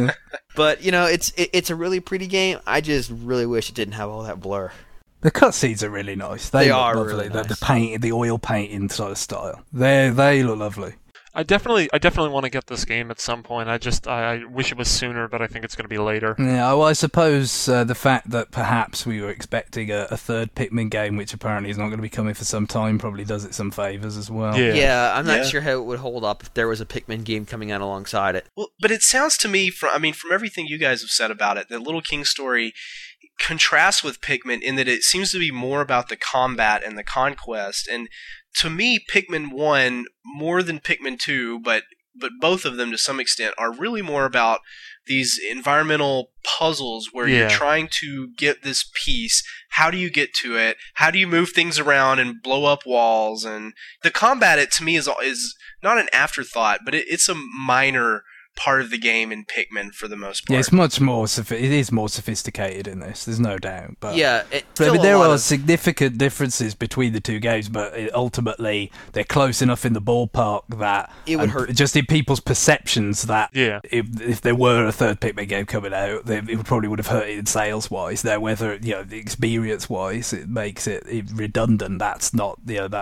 But it's a really pretty game. I just really wish it didn't have all that blur. The cutscenes are really nice. They are lovely. Really nice. The paint, the oil painting sort of style. They look lovely. I definitely want to get this game at some point. I wish it was sooner, but I think it's going to be later. Yeah, well, I suppose the fact that perhaps we were expecting a third Pikmin game, which apparently is not going to be coming for some time, probably does it some favors as well. Yeah, I'm not sure how it would hold up if there was a Pikmin game coming out alongside it. Well, but it sounds to me, from everything you guys have said about it, that Little King story contrasts with Pikmin in that it seems to be more about the combat and the conquest. And to me, Pikmin 1, more than Pikmin 2, but both of them to some extent, are really more about these environmental puzzles where you're trying to get this piece. How do you get to it? How do you move things around and blow up walls? And the combat, to me, is not an afterthought, but it's a minor part of the game in Pikmin for the most part. Yeah, it's much more. It is more sophisticated in this. There's no doubt. But there are significant differences between the two games, but ultimately they're close enough in the ballpark that it would hurt. Just in people's perceptions that if there were a third Pikmin game coming out, it probably would have hurt it sales wise. There, whether the experience wise, it makes it redundant. That's not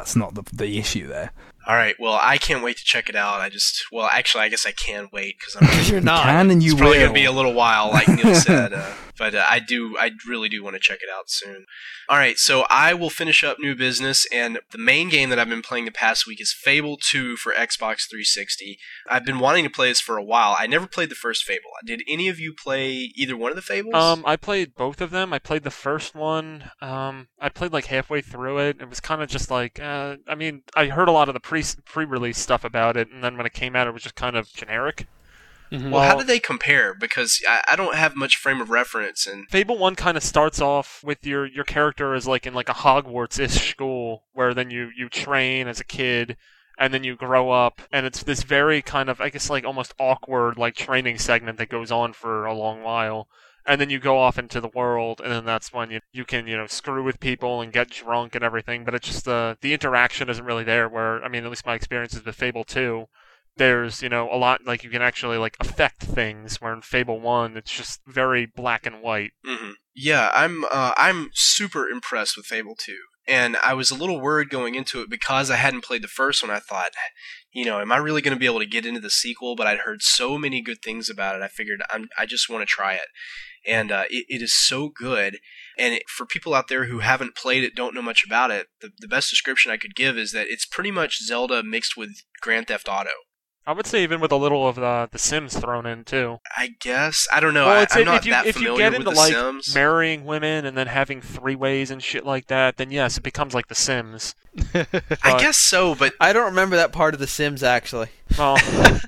the issue there. All right, well, I can't wait to check it out. I guess I can wait because you're not. It's probably going to be a little while, like Neil said. But I really do want to check it out soon. All right, so I will finish up new business, and the main game that I've been playing the past week is Fable 2 for Xbox 360. I've been wanting to play this for a while. I never played the first Fable. Did any of you play either one of the Fables? I played both of them. I played the first one. I played like halfway through it. It was kind of just like, I heard a lot of the pre-release stuff about it, and then when it came out, it was just kind of generic. Mm-hmm. Well, how do they compare? Because I don't have much frame of reference. And Fable 1 kind of starts off with your character as like in like a Hogwarts-ish school, where then you train as a kid, and then you grow up, and it's this very kind of, I guess, like almost awkward like training segment that goes on for a long while. And then you go off into the world, and then that's when you can, screw with people and get drunk and everything, but it's just the interaction isn't really there, where, at least my experiences with Fable 2, there's, a lot, like, you can actually, like, affect things, where in Fable 1, it's just very black and white. Mm-hmm. Yeah, I'm super impressed with Fable 2. And I was a little worried going into it because I hadn't played the first one. I thought, am I really going to be able to get into the sequel? But I'd heard so many good things about it. I figured I just want to try it. And it is so good. And for people out there who haven't played it, don't know much about it, the best description I could give is that it's pretty much Zelda mixed with Grand Theft Auto. I would say even with a little of the Sims thrown in, too. I guess. I don't know. Well, I'm not that familiar with the Sims. If you get into, like, marrying women and then having three-ways and shit like that, then yes, it becomes like the Sims. I guess so, but I don't remember that part of the Sims, actually. Well,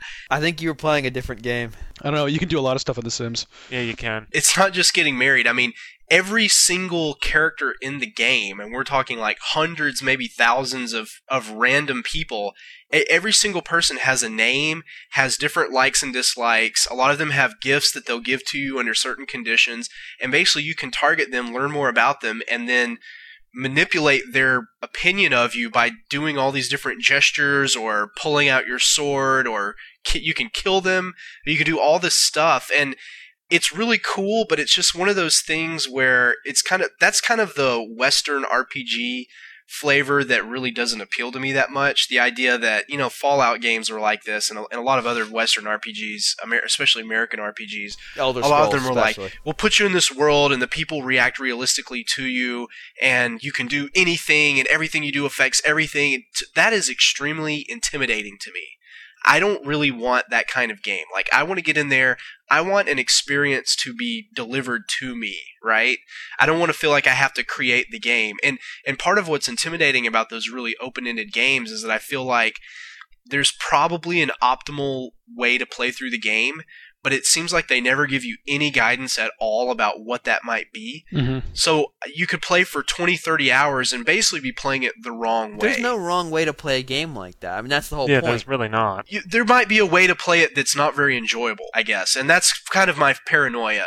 I think you were playing a different game. I don't know. You can do a lot of stuff in the Sims. Yeah, you can. It's not just getting married. Every single character in the game, and we're talking like hundreds, maybe thousands of random people, every single person has a name, has different likes and dislikes. A lot of them have gifts that they'll give to you under certain conditions, and basically you can target them, learn more about them, and then manipulate their opinion of you by doing all these different gestures or pulling out your sword, or you can kill them. You can do all this stuff, and it's really cool, but it's just one of those things where that's kind of the Western RPG flavor that really doesn't appeal to me that much. The idea that, Fallout games are like this, and a lot of other Western RPGs, especially American RPGs, Elder a lot of Scrolls them are especially. like, we'll put you in this world and the people react realistically to you, and you can do anything, and everything you do affects everything. That is extremely intimidating to me. I don't really want that kind of game. Like, I want to get in there. I want an experience to be delivered to me, right? I don't want to feel like I have to create the game. And part of what's intimidating about those really open-ended games is that I feel like there's probably an optimal way to play through the game, but it seems like they never give you any guidance at all about what that might be. Mm-hmm. So you could play for 20, 30 hours and basically be playing it the wrong way. There's no wrong way to play a game like that. I mean, that's the whole Yeah, point. there's really not. There might be a way to play it that's not very enjoyable, I guess, and that's kind of my paranoia.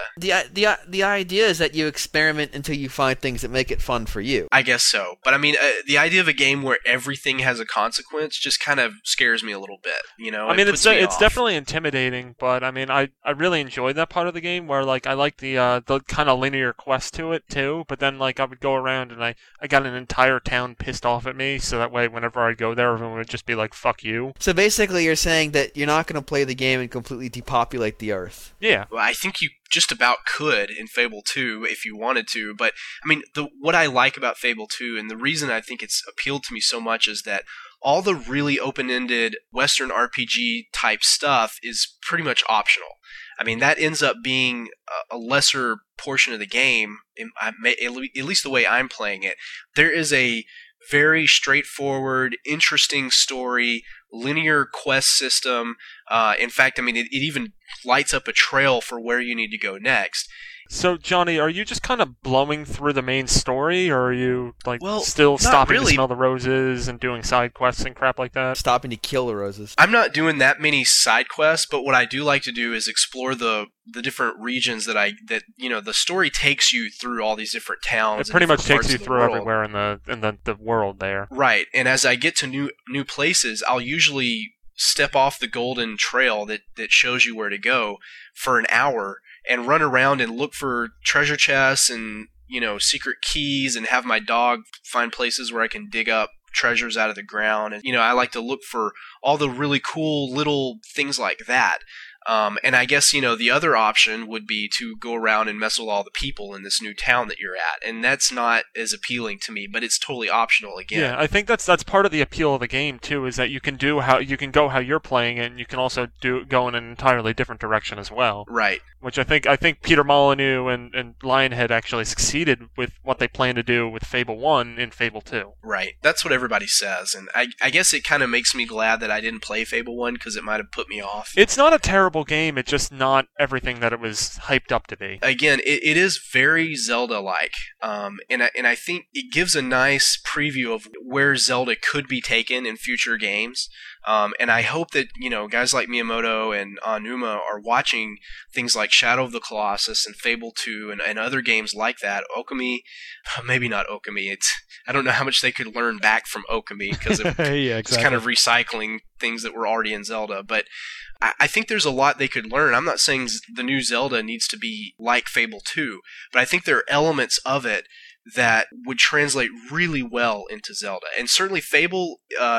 The idea is that you experiment until you find things that make it fun for you. I guess so. But I mean, the idea of a game where everything has a consequence just kind of scares me a little bit, I mean, it's off. definitely intimidating, but I mean, I really enjoyed that part of the game where, like, I like the kind of linear quest to it too, but then, like, I would go around and I got an entire town pissed off at me, so that way whenever I go there, everyone would just be like, fuck you. So basically you're saying that you're not going to play the game and completely depopulate the Earth. Yeah. Well, I think you just about could in Fable 2 if you wanted to, but I mean, what I like about Fable 2 and the reason I think it's appealed to me so much is that all the really open-ended Western RPG type stuff is pretty much optional. I mean, that ends up being a lesser portion of the game, at least the way I'm playing it. There is a very straightforward, interesting story, linear quest system. In fact, I mean, it even lights up a trail for where you need to go next. So, Johnny, are you just kind of blowing through the main story, or are you, like, still not stopping really. to smell the roses and doing side quests and crap like that? Stopping to kill the roses. I'm not doing that many side quests, but what I do like to do is explore the different regions that the story takes you through all these different towns. It pretty much different takes parts you of the through world. everywhere in the world there. Right, and as I get to new places, I'll usually step off the golden trail that shows you where to go for an hour and run around and look for treasure chests and, secret keys and have my dog find places where I can dig up treasures out of the ground. And, I like to look for all the really cool little things like that. And I guess, the other option would be to go around and mess with all the people in this new town that you're at. And that's not as appealing to me, but it's totally optional again. Yeah, I think that's part of the appeal of the game too, is that you can go how you're playing it, and you can also go in an entirely different direction as well. Right. Which I think Peter Molyneux and Lionhead actually succeeded with what they plan to do with Fable 1 in Fable 2. Right. That's what everybody says. And I guess it kind of makes me glad that I didn't play Fable 1 because it might have put me off. It's not a terrible game, it's just not everything that it was hyped up to be. Again, it is very Zelda-like. And I think it gives a nice preview of where Zelda could be taken in future games. And I hope that, guys like Miyamoto and Aonuma are watching things like Shadow of the Colossus and Fable 2 and other games like that. Okami, maybe not Okami. I don't know how much they could learn back from Okami because Yeah, exactly. it's kind of recycling things that were already in Zelda. But I think there's a lot they could learn. I'm not saying the new Zelda needs to be like Fable 2, but I think there are elements of it that would translate really well into Zelda. And certainly Fable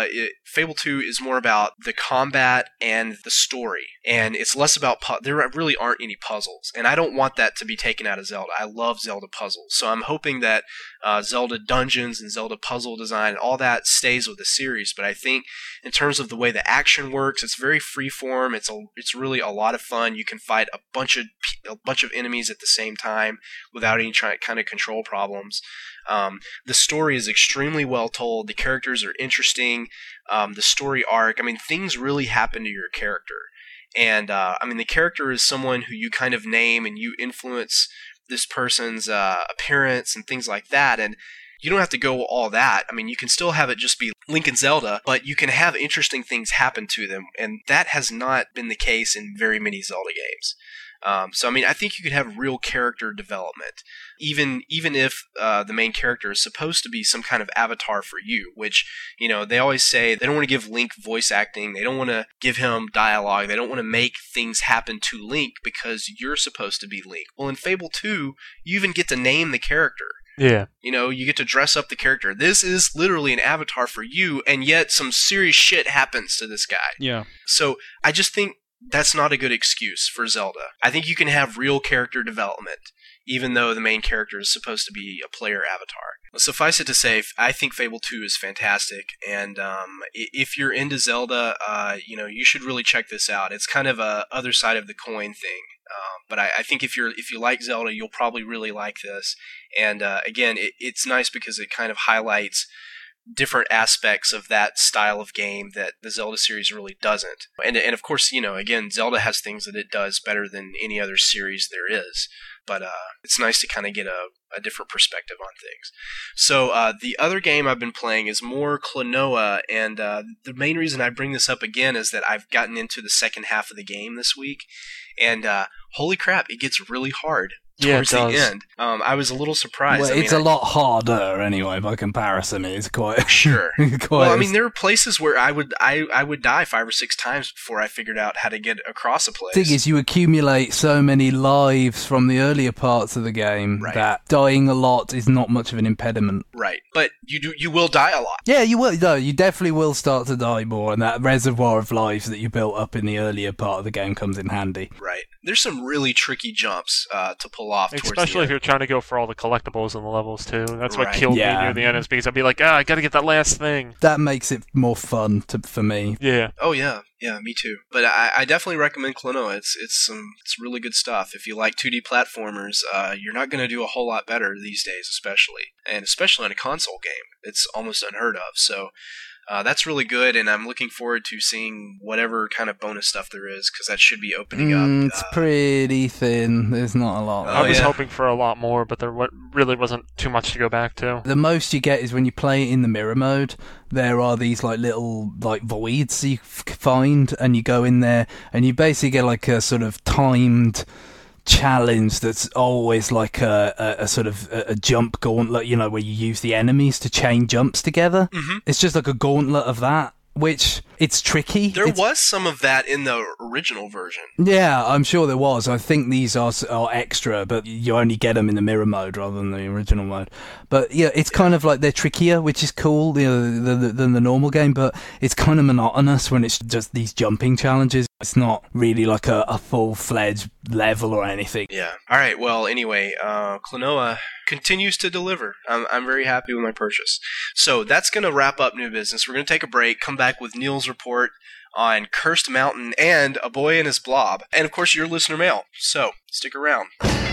2 is more about the combat and the story. And it's less about there really aren't any puzzles. And I don't want that to be taken out of Zelda. I love Zelda puzzles. So I'm hoping that Zelda dungeons and Zelda puzzle design and all that stays with the series. But I think in terms of the way the action works, it's very freeform. It's really a lot of fun. You can fight a bunch of enemies at the same time without any kind of control problems. The story is extremely well told. The characters are interesting. The story arc, things really happen to your character. And, the character is someone who you kind of name and you influence this person's appearance and things like that. And you don't have to go all that. You can still have it just be Link and Zelda, but you can have interesting things happen to them. And that has not been the case in very many Zelda games. So I mean, I think you could have real character development, even if the main character is supposed to be some kind of avatar for you. Which, you know, they always say they don't want to give Link voice acting, they don't want to give him dialogue, they don't want to make things happen to Link because you're supposed to be Link. Well, in Fable 2, you even get to name the character. Yeah. You know, you get to dress up the character. This is literally an avatar for you, and yet some serious shit happens to this guy. Yeah. So I just think that's not a good excuse for Zelda. I think you can have real character development, even though the main character is supposed to be a player avatar. Suffice it to say, I think Fable 2 is fantastic, and if you're into Zelda, you know, you should really check this out. It's kind of a other side of the coin thing, but I think if you like Zelda, you'll probably really like this. And again, it's nice because it kind of highlights different aspects of that style of game that the Zelda series really doesn't. And of course, you know, again, Zelda has things that it does better than any other series there is. But it's nice to kind of get a different perspective on things. So the other game I've been playing is more Klonoa, and the main reason I bring this up again is that I've gotten into the second half of the game this week, and holy crap, it gets really hard towards the end. I was a little surprised. Well, it's a lot harder anyway by comparison. It's quite sure. quite well, I mean, there were places where I would die 5 or 6 times before I figured out how to get across a place. The thing is, you accumulate so many lives from the earlier parts of the game that dying a lot is not much of an impediment. Right, but you will die a lot. Yeah, you will. No, you definitely will start to die more, and that reservoir of lives that you built up in the earlier part of the game comes in handy. Right. There's some really tricky jumps to pull off. Especially if you're trying to go for all the collectibles in the levels too. That's what killed me near the end, is because I'd be like, I gotta get that last thing. That makes it more fun for me. Yeah. Oh yeah, me too. But I definitely recommend Klonoa. It's really good stuff. If you like 2D platformers, you're not gonna do a whole lot better these days, especially on a console game. It's almost unheard of. So. That's really good, and I'm looking forward to seeing whatever kind of bonus stuff there is, because that should be opening up. It's pretty thin. There's not a lot. I was hoping for a lot more, but there really wasn't too much to go back to. The most you get is when you play in the mirror mode. There are these little voids you find, and you go in there, and you basically get like a sort of timed challenge that's always like a sort of a jump gauntlet, you know, where you use the enemies to chain jumps together. Mm-hmm. It's just like a gauntlet of that, which it's tricky. There was some of that in the original version. Yeah, I'm sure there was. I think these are extra, but you only get them in the mirror mode rather than the original mode. But yeah, it's kind of like they're trickier, which is cool, than the normal game, but it's kind of monotonous when it's just these jumping challenges. It's not really like a full-fledged level or anything. Yeah. All right, well, anyway, Klonoa continues to deliver. I'm very happy with my purchase. So that's going to wrap up New Business. We're going to take a break, come back with Neil's report on Cursed Mountain and A Boy and His Blob. And, of course, your listener mail. So, stick around.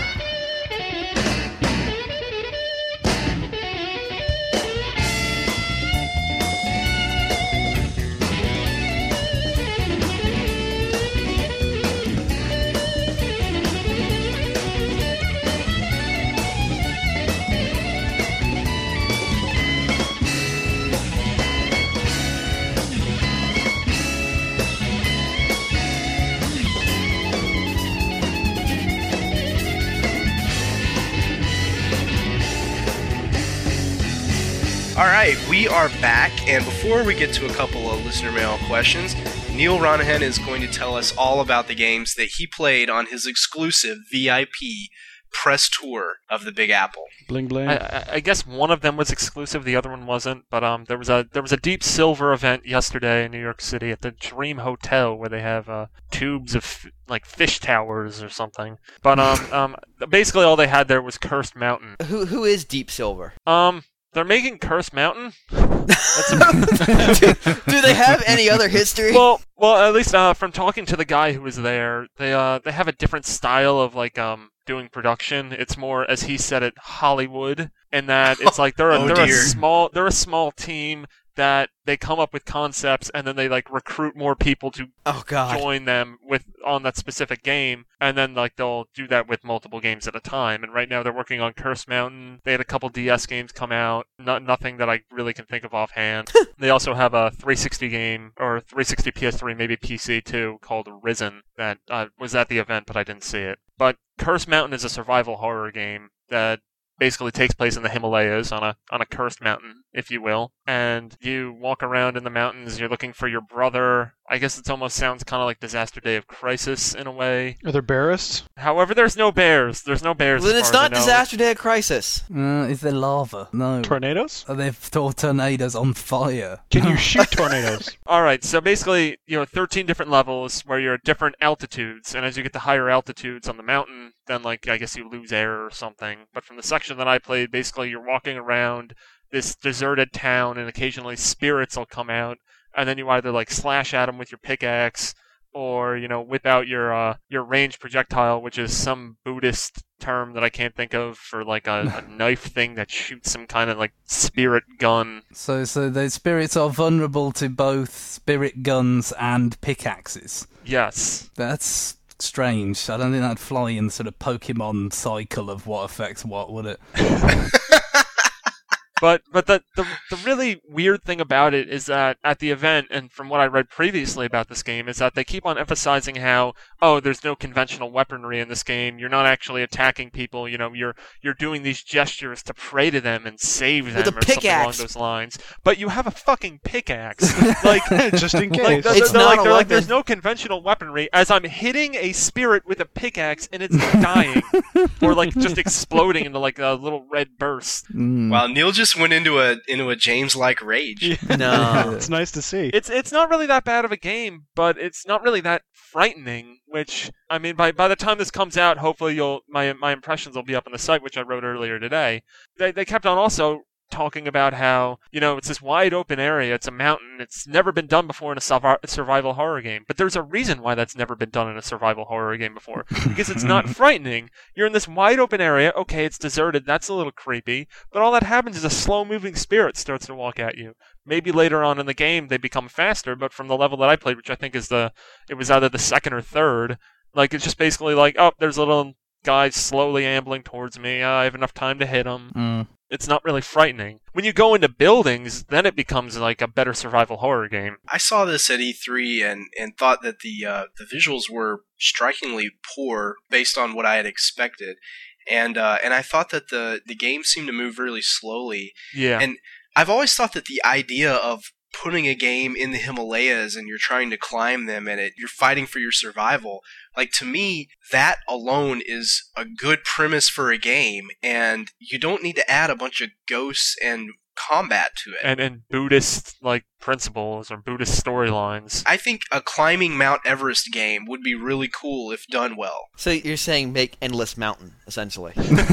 All right, we are back, and before we get to a couple of listener mail questions, Neil Ronahan is going to tell us all about the games that he played on his exclusive VIP press tour of the Big Apple. Bling bling. I guess one of them was exclusive, the other one wasn't. But there was a Deep Silver event yesterday in New York City at the Dream Hotel where they have tubes of like fish towers or something. But basically all they had there was Cursed Mountain. Who is Deep Silver? They're making Cursed Mountain. Do they have any other history? Well, at least from talking to the guy who was there, they have a different style of doing production. It's more, as he said it, Hollywood, in that it's like they're a small team. that they come up with concepts and then they like recruit more people to join them on that specific game, and then like they'll do that with multiple games at a time. And right now they're working on Curse Mountain. They had a couple DS games come out, nothing that I really can think of offhand. They also have a 360 game, or 360 PS3, maybe PC too, called Risen that was at the event, but I didn't see it. But Curse Mountain is a survival horror game that basically takes place in the Himalayas on a cursed mountain, if you will. And you walk around in the mountains, you're looking for your brother. I guess it almost sounds kind of like Disaster Day of Crisis in a way. Are there bears? However, there's no bears. There's no bears. Well, then it's not Disaster Day of Crisis. Is there lava? No. Tornadoes? Are there tornadoes on fire? Can you shoot tornadoes? All right, so basically, 13 different levels where you're at different altitudes, and as you get to higher altitudes on the mountain, then I guess you lose air or something. But from the section that I played, basically you're walking around this deserted town, and occasionally spirits will come out, and then you either slash at them with your pickaxe, or whip out your ranged projectile, which is some Buddhist term that I can't think of for a knife thing that shoots some kind of spirit gun. So the spirits are vulnerable to both spirit guns and pickaxes. Yes. That's strange. I don't think that'd fly in the sort of Pokemon cycle of what affects what, would it? But the really weird thing about it is that at the event, and from what I read previously about this game, is that they keep on emphasizing how, there's no conventional weaponry in this game. You're not actually attacking people. You're doing these gestures to pray to them and save them, or something along those lines. But you have a fucking pickaxe, just in case. There's no conventional weaponry. As I'm hitting a spirit with a pickaxe and it's dying, or just exploding into a little red burst. Wow, Neil just went into a James-like rage. No. It's nice to see. It's not really that bad of a game, but it's not really that frightening, which, I mean, by the time this comes out, hopefully my impressions will be up on the site, which I wrote earlier today. They kept on also talking about how, it's this wide open area, it's a mountain, it's never been done before in a survival horror game. But there's a reason why that's never been done in a survival horror game before. Because it's not frightening. You're in this wide open area, okay, it's deserted, that's a little creepy, but all that happens is a slow-moving spirit starts to walk at you. Maybe later on in the game they become faster, but from the level that I played, which I think is it was either the second or third, it's just basically there's a little guy slowly ambling towards me, I have enough time to hit him. It's not really frightening. When you go into buildings, then it becomes a better survival horror game. I saw this at E3 and thought that the visuals were strikingly poor based on what I had expected, and I thought that the game seemed to move really slowly. Yeah. And I've always thought that the idea of putting a game in the Himalayas and you're trying to climb them and you're fighting for your survival, to me, that alone is a good premise for a game, and you don't need to add a bunch of ghosts and combat to it. And Buddhist principles or Buddhist storylines. I think a climbing Mount Everest game would be really cool if done well. So you're saying make Endless Mountain, essentially.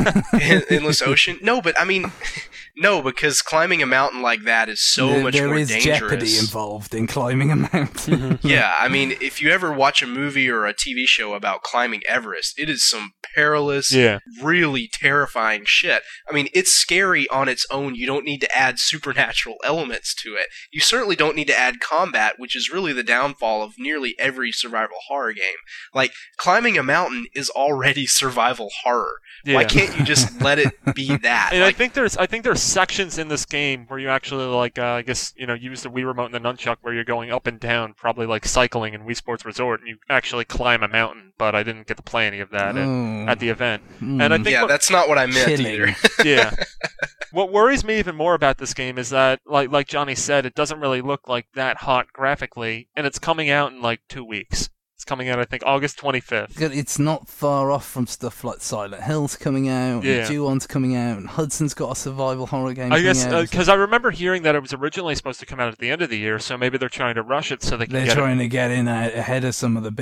Endless Ocean? No, but I mean, no, because climbing a mountain like that is so much more dangerous. There is jeopardy involved in climbing a mountain. Yeah, I mean, if you ever watch a movie or a TV show about climbing Everest, it is some perilous, really terrifying shit. I mean, it's scary on its own. You don't need to add supernatural elements to it. You certainly don't need to add combat, which is really the downfall of nearly every survival horror game. Climbing a mountain is already survival horror. Yeah. Why can't you just let it be that? And I think there's sections in this game where you actually I guess use the Wii remote and the nunchuck where you're going up and down, probably like cycling in Wii Sports Resort, and you actually climb a mountain. But I didn't get to play any of that at the event. And I think that's not what I meant either. Yeah. What worries me even more about this game is that, like Johnny said, it doesn't really look like that hot graphically, and it's coming out in 2 weeks. It's coming out, I think, August 25th. It's not far off from stuff like Silent Hill's coming out, and Ju-on's coming out, and Hudson's got a survival horror game coming out. I guess, because I remember hearing that it was originally supposed to come out at the end of the year, so maybe they're trying to rush it so they can They're trying to get in ahead of some of the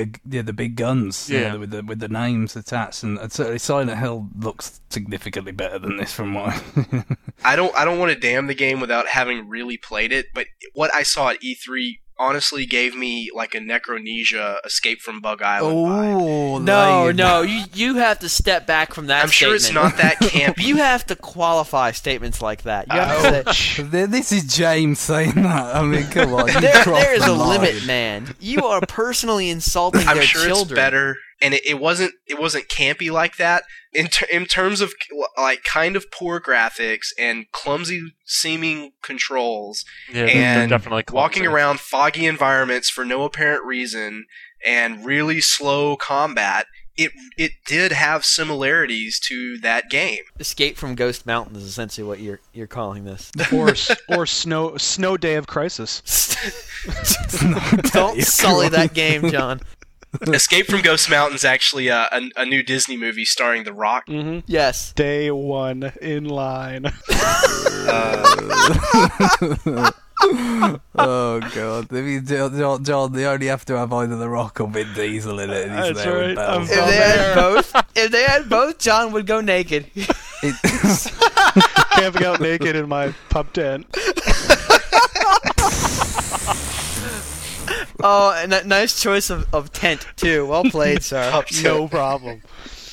big guns with the names attached, and certainly Silent Hill looks significantly better than this from what I don't want to damn the game without having really played it, but what I saw at E3 honestly gave me like a Necronesia Escape from Bug Island vibe. Oh, no, you have to step back from that I'm sure it's not that campy. You have to qualify statements like that. You have to say, this is James saying that. I mean, come on. there is a limit, man. You are personally insulting I'm their sure children. It's better, and it wasn't campy like that. In terms of like kind of poor graphics and clumsy seeming controls, they're definitely clumsy. Walking around foggy environments for no apparent reason, and really slow combat. It did have similarities to that game. Escape from Ghost Mountain is essentially what you're calling this. Or Snow Day of Crisis. Don't sully that game, John. Escape from Ghost Mountain is actually a new Disney movie starring The Rock. Mm-hmm. Yes. Day one in line. Oh god! I mean, John, they only have to have either The Rock or Vin Diesel in it. And he's That's there right. with bells. If they had both, John would go naked. Camping out naked in my pub tent. Oh, and that nice choice of tent too. Well played, sir. No problem.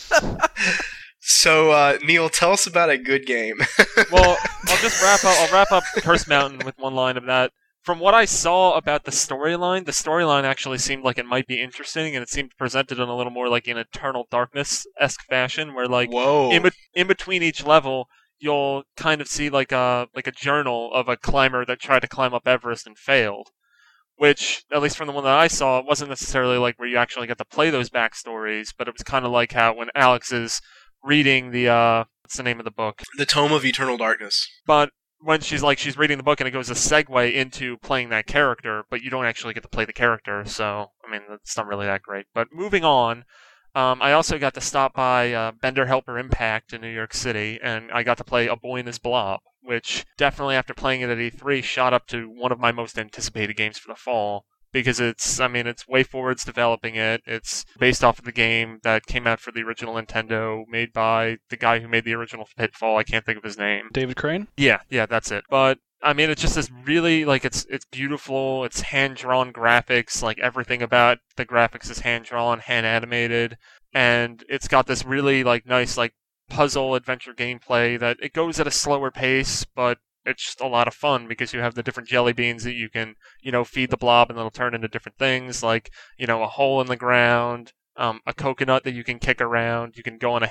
So, Neil, tell us about a good game. Well, I'll wrap up Cursed Mountain with one line of that. From what I saw about the storyline actually seemed like it might be interesting, and it seemed presented in a little more like an Eternal Darkness-esque fashion, where like Whoa. in between each level, you'll kind of see like a journal of a climber that tried to climb up Everest and failed. Which, at least from the one that I saw, it wasn't necessarily like where you actually get to play those backstories, but it was kind of like how when Alex is reading the what's the name of the book? The Tome of Eternal Darkness. But when she's reading the book and it goes a segue into playing that character, but you don't actually get to play the character, so I mean that's not really that great. But moving on, I also got to stop by Bender Helper Impact in New York City, and I got to play A Boy and His Blob, which definitely after playing it at E3 shot up to one of my most anticipated games for the fall. Because it's WayForward's developing it. It's based off of the game that came out for the original Nintendo, made by the guy who made the original Pitfall. I can't think of his name. David Crane? Yeah, that's it. But I mean, it's just this really it's beautiful. It's hand-drawn graphics. Like everything about the graphics is hand-drawn, hand-animated, and it's got this really nice puzzle adventure gameplay that it goes at a slower pace, but it's just a lot of fun because you have the different jelly beans that you can, feed the blob and it'll turn into different things like, a hole in the ground, a coconut that you can kick around. You can go on the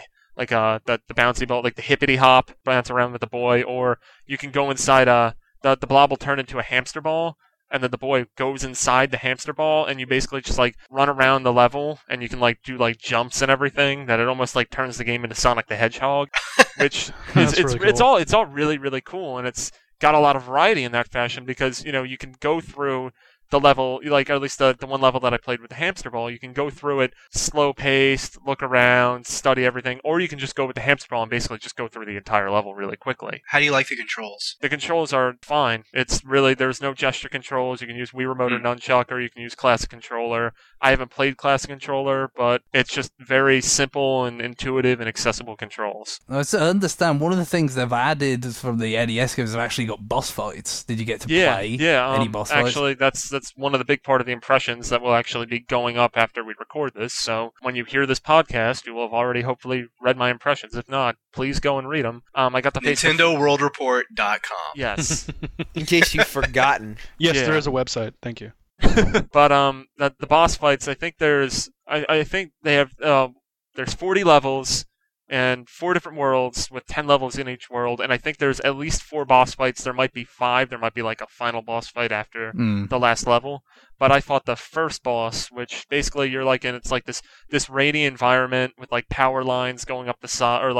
bouncy ball, like the hippity hop, bounce around with the boy, or you can go inside the blob will turn into a hamster ball. And then the boy goes inside the hamster ball, and you basically just run around the level, and you can do jumps and everything. That it almost turns the game into Sonic the Hedgehog, which it's all really really cool, and it's got a lot of variety in that fashion because you can go through the level, or at least the one level that I played with the hamster ball, you can go through it slow paced, look around, study everything, or you can just go with the hamster ball and basically just go through the entire level really quickly. How do you like the controls? The controls are fine. It's really, there's no gesture controls. You can use Wii Remote or Nunchuck, or you can use Classic Controller. I haven't played Classic Controller, but it's just very simple and intuitive and accessible controls. I understand one of the things they've added from the NES games have actually got boss fights. Did you get to play any boss fights? Actually, that's one of the big part of the impressions that will actually be going up after we record this. So when you hear this podcast, you will have already hopefully read my impressions. If not, please go and read them. I got the NintendoWorldReport.com. Yes. In case you've forgotten. Yes, there is a website. Thank you. But the boss fights, I think I think they have there's 40 levels and 4 different worlds with 10 levels in each world, and I think there's at least 4 boss fights. There might be 5. There might be a final boss fight after the last level. But I fought the first boss, which basically you're it's this rainy environment with power lines going up the side, or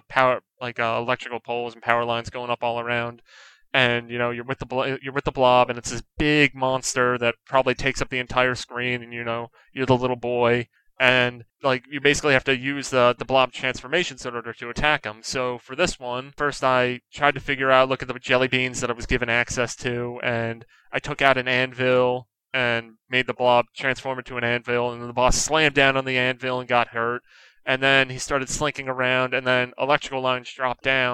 electrical poles and power lines going up all around. And you're with the blob, and it's this big monster that probably takes up the entire screen, and you're the little boy. And you basically have to use the blob transformations in order to attack them. So for this one, first I tried to look at the jelly beans that I was given access to, and I took out an anvil and made the blob transform into an anvil, and then the boss slammed down on the anvil and got hurt. And then he started slinking around, and then electrical lines dropped down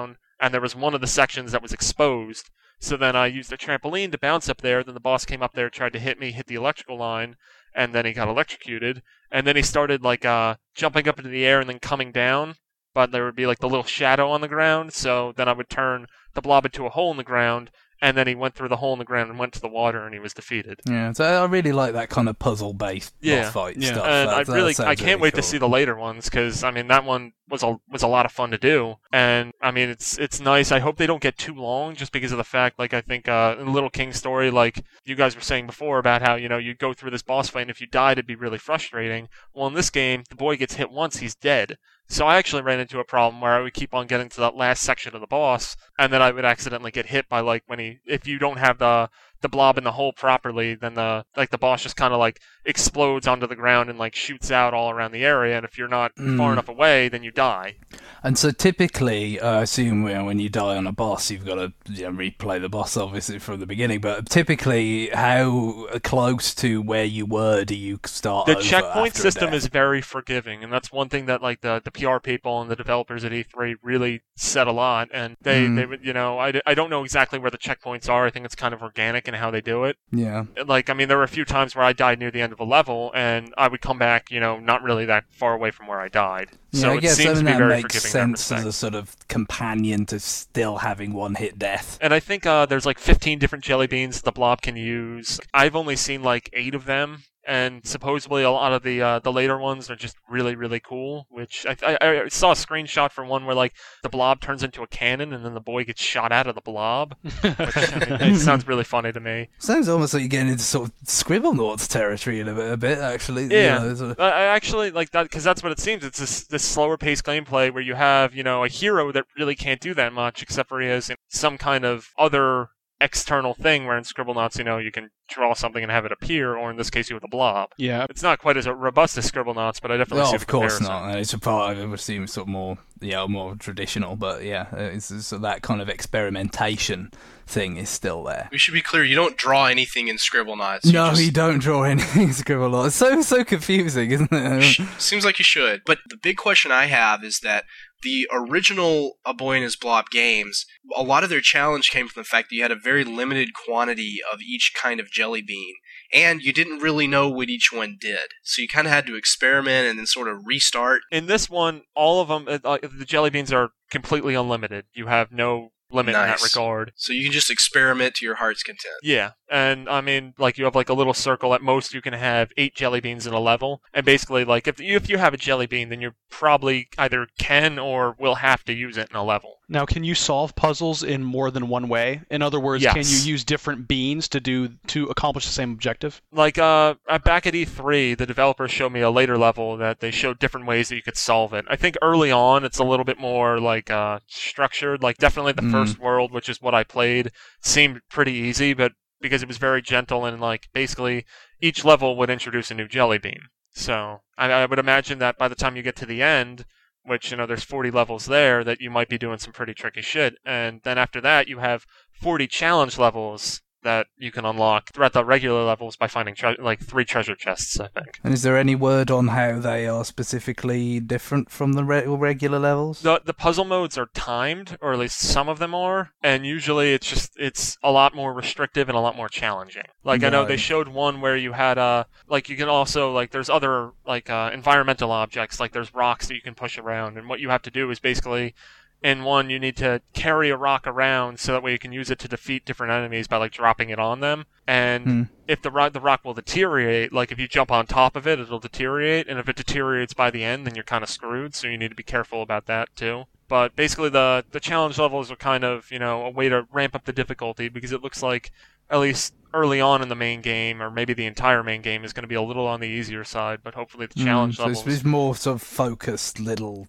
and there was one of the sections that was exposed. So then I used a trampoline to bounce up there. Then the boss came up there, tried to hit me, hit the electrical line, and then he got electrocuted. And then he started like jumping up into the air and then coming down. But there would be like the little shadow on the ground. So then I would turn the blob into a hole in the ground. And then he went through the hole in the ground and went to the water, and he was defeated. Yeah, so I really like that kind of puzzle-based boss fight stuff. And I can't wait to see the later ones, because I mean that one was a lot of fun to do, and I mean it's nice. I hope they don't get too long, just because of the fact, like I think in Little King's story, like you guys were saying before about how you go through this boss fight, and if you died, it'd be really frustrating. Well, in this game, the boy gets hit once, he's dead. So I actually ran into a problem where I would keep on getting to that last section of the boss, and then I would accidentally get hit by like if you don't have the blob in the hole properly, then the boss just kind of like explodes onto the ground and like shoots out all around the area, and if you're not far enough away, then you die. And so typically, I assume when you die on a boss, you've got to replay the boss obviously from the beginning, but typically how close to where you were do you start The over checkpoint after a system death? is very forgiving, and that's one thing that like the PR people and the developers at E3 really said a lot, and they would, I don't know exactly where the checkpoints are. I think it's kind of organic in how they do it. Yeah. Like, I mean, there were a few times where I died near the end of a level, and I would come back, not really that far away from where I died. So I guess it seems to be that very makes forgiving in that sense as respect. a sort of companion to still having one-hit death. And I think there's like 15 different jelly beans the blob can use. I've only seen like 8 of them. And supposedly a lot of the later ones are just really, really cool, which I saw a screenshot from one where like the blob turns into a cannon and then the boy gets shot out of the blob, which it sounds really funny to me. Sounds almost like you're getting into sort of Scribblenauts territory in a bit actually. Yeah, Sort of... I actually like that, because that's what it seems. It's this slower paced gameplay where you have a hero that really can't do that much, except for he has some kind of other external thing, where in Scribblenauts, you can draw something and have it appear, or in this case, you have a blob. Yeah. It's not quite as robust as Scribblenauts, but I definitely see the of course comparison. not. It's a part, I would assume, sort of more traditional, but yeah, it's so that kind of experimentation thing is still there. We should be clear, you don't draw anything in Scribblenauts. You don't draw anything in Scribblenauts. It's so confusing, isn't it? Seems like you should. But the big question I have is that the original A Boy and His Blob games, a lot of their challenge came from the fact that you had a very limited quantity of each kind of jelly bean, and you didn't really know what each one did. So you kind of had to experiment and then sort of restart. In this one, all of them, the jelly beans are completely unlimited. You have no limit in that regard. So you can just experiment to your heart's content. Yeah, and I mean, like, you have like a little circle. At most, you can have 8 jelly beans in a level, and basically, like, if you have a jelly bean, then you probably either can or will have to use it in a level. Now, can you solve puzzles in more than one way? In other words, Yes. Can you use different beans to accomplish the same objective? Like, back at E3, the developers showed me a later level that they showed different ways that you could solve it. I think early on, it's a little bit more, like, structured. Like, definitely the first world, which is what I played, seemed pretty easy, but because it was very gentle, and, like, basically each level would introduce a new jelly bean. So, I would imagine that by the time you get to the end, which, there's 40 levels there, that you might be doing some pretty tricky shit. And then after that, you have 40 challenge levels that you can unlock throughout the regular levels by finding 3 treasure chests, I think. And is there any word on how they are specifically different from the regular levels? The puzzle modes are timed, or at least some of them are, and usually it's a lot more restrictive and a lot more challenging. Like, I know they showed one where you had you can also, there's other environmental objects, like there's rocks that you can push around, and what you have to do is basically, in one, you need to carry a rock around so that way you can use it to defeat different enemies by dropping it on them. And if the rock will deteriorate, like if you jump on top of it, it'll deteriorate, and if it deteriorates by the end, then you're kind of screwed. So you need to be careful about that too. But basically, the challenge levels are kind of a way to ramp up the difficulty, because it looks like, at least early on in the main game, or maybe the entire main game, is going to be a little on the easier side, but hopefully the challenge levels... It's more sort of focused little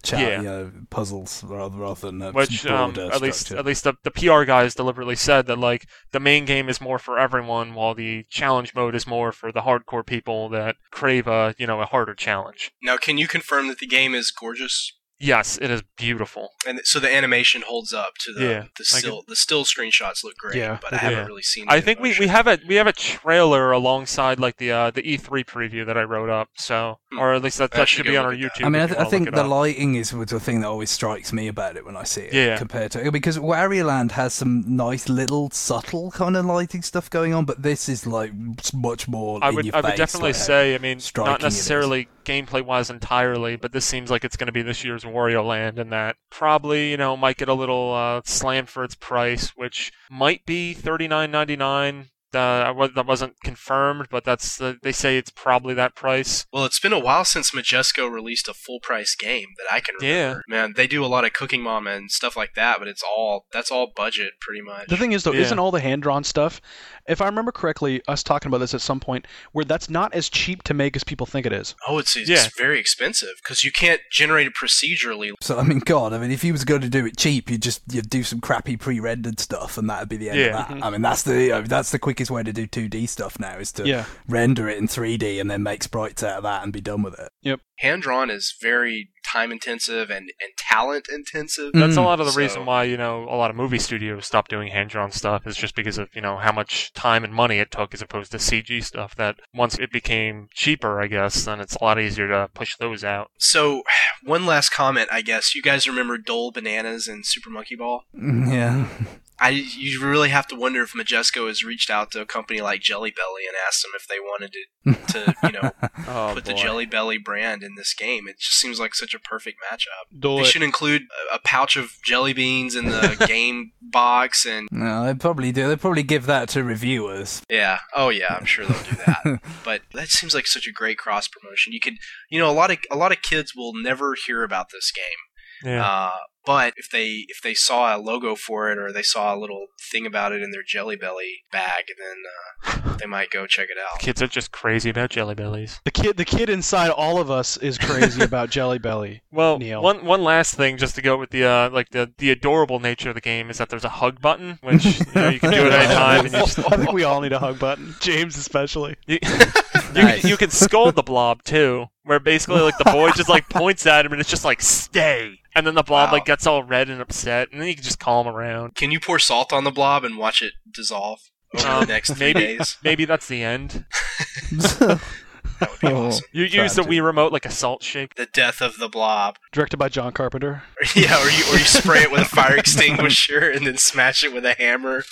puzzles rather than a which, broader at structure. least the PR guys deliberately said that, the main game is more for everyone, while the challenge mode is more for the hardcore people that crave a harder challenge. Now, can you confirm that the game is gorgeous? Yes, it is beautiful. And so the animation holds up to the still screenshots look great, but I haven't really seen. I think we have a trailer alongside like the E3 preview that I wrote up. So, or at least that should be on our YouTube. I mean, I think the lighting is the thing that always strikes me about it when I see it. Yeah. Compared to because Wario Land has some nice little subtle kind of lighting stuff going on, but this is like much more. I would definitely say. I mean, not necessarily gameplay-wise entirely, but this seems like it's going to be this year's Wario Land, and that probably might get a little slammed for its price, which might be $39.99. That wasn't confirmed, but they say it's probably that price. Well, it's been a while since Majesco released a full price game that I can remember. Yeah. Man, they do a lot of Cooking Mama and stuff like that, but that's all budget pretty much. The thing is, though, isn't all the hand-drawn stuff, if I remember correctly, us talking about this at some point, where that's not as cheap to make as people think it is. Oh, it's very expensive because you can't generate it procedurally. So, I mean, if you was going to do it cheap, you'd do some crappy pre-rendered stuff, and that'd be the end of that. I mean, that's the quickest way to do 2D stuff now is to render it in 3D and then make sprites out of that and be done with it. Yep. Hand-drawn is very time-intensive and talent-intensive. That's a lot of the reason why, a lot of movie studios stopped doing hand-drawn stuff is just because of, how much time and money it took as opposed to CG stuff that once it became cheaper, I guess, then it's a lot easier to push those out. So, one last comment, I guess. You guys remember Dole Bananas and Super Monkey Ball? Yeah. You really have to wonder if Majesco has reached out to a company like Jelly Belly and asked them if they wanted to put the Jelly Belly brand in this game. It just seems like such a perfect matchup. They should include a pouch of jelly beans in the game box. And no, they probably do. They probably give that to reviewers. Yeah. Oh yeah, I'm sure they'll do that. But that seems like such a great cross promotion. You could, a lot of kids will never hear about this game. Yeah. But if they saw a logo for it or they saw a little thing about it in their Jelly Belly bag, then they might go check it out. Kids are just crazy about Jelly Bellies. The kid inside all of us is crazy about Jelly Belly. Well, Neil. one last thing just to go with the adorable nature of the game is that there's a hug button, which you can do at any time. And I think we all need a hug button, James especially. You can scold the blob too, where basically like the boy just like points at him and it's just like stay. And then the blob like gets all red and upset, and then you can just call him around. Can you pour salt on the blob and watch it dissolve over the next 3 days? Maybe that's the end. That would be awesome. You use the Wii remote like a salt shake. The death of the blob. Directed by John Carpenter. Yeah, or you spray it with a fire extinguisher and then smash it with a hammer.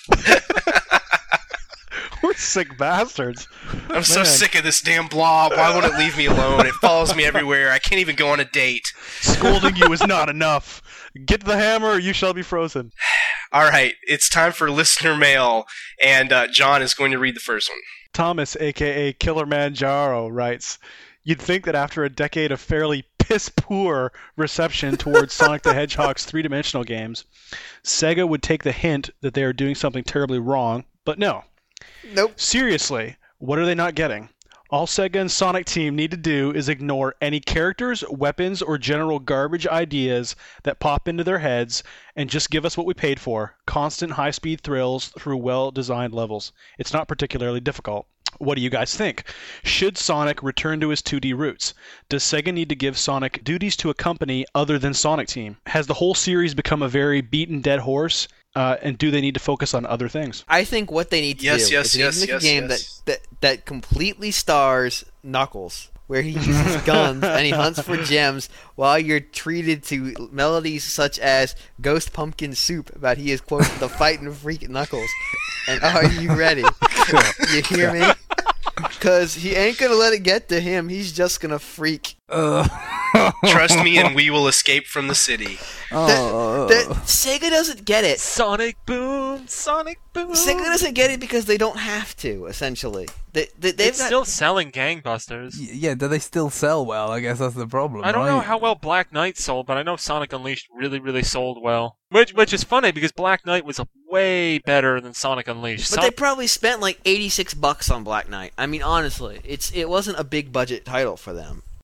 We're sick bastards. I'm so sick of this damn blob. Why won't it leave me alone? It follows me everywhere. I can't even go on a date. Scolding you is not enough. Get the hammer or you shall be frozen. All right, it's time for listener mail, and John is going to read the first one. Thomas, a.k.a. Killer Manjaro, writes, "You'd think that after a decade of fairly piss-poor reception towards Sonic the Hedgehog's three-dimensional games, Sega would take the hint that they are doing something terribly wrong, but no. Nope. Seriously, what are they not getting? All Sega and Sonic Team need to do is ignore any characters, weapons, or general garbage ideas that pop into their heads and just give us what we paid for, constant high-speed thrills through well-designed levels. It's not particularly difficult. What do you guys think? Should Sonic return to his 2D roots? Does Sega need to give Sonic duties to a company other than Sonic Team? Has the whole series become a very beaten dead horse? And do they need to focus on other things? I think what they need to do is make a game that completely stars Knuckles, where he uses guns and he hunts for gems while you're treated to melodies such as Ghost Pumpkin Soup about he is, quote, the fighting freak Knuckles. And are you ready? You hear me? Because he ain't going to let it get to him. He's just going to freak. Trust me and we will escape from the city. Sega doesn't get it. Sonic Boom! Sonic Boom! Sega doesn't get it because they don't have to, essentially. It's still selling gangbusters. Yeah, do they still sell well? I guess that's the problem. I don't know how well Black Knight sold, but I know Sonic Unleashed really, really sold well. Which is funny because Black Knight was way better than Sonic Unleashed. But they probably spent like $86 on Black Knight. I mean, honestly, it wasn't a big budget title for them.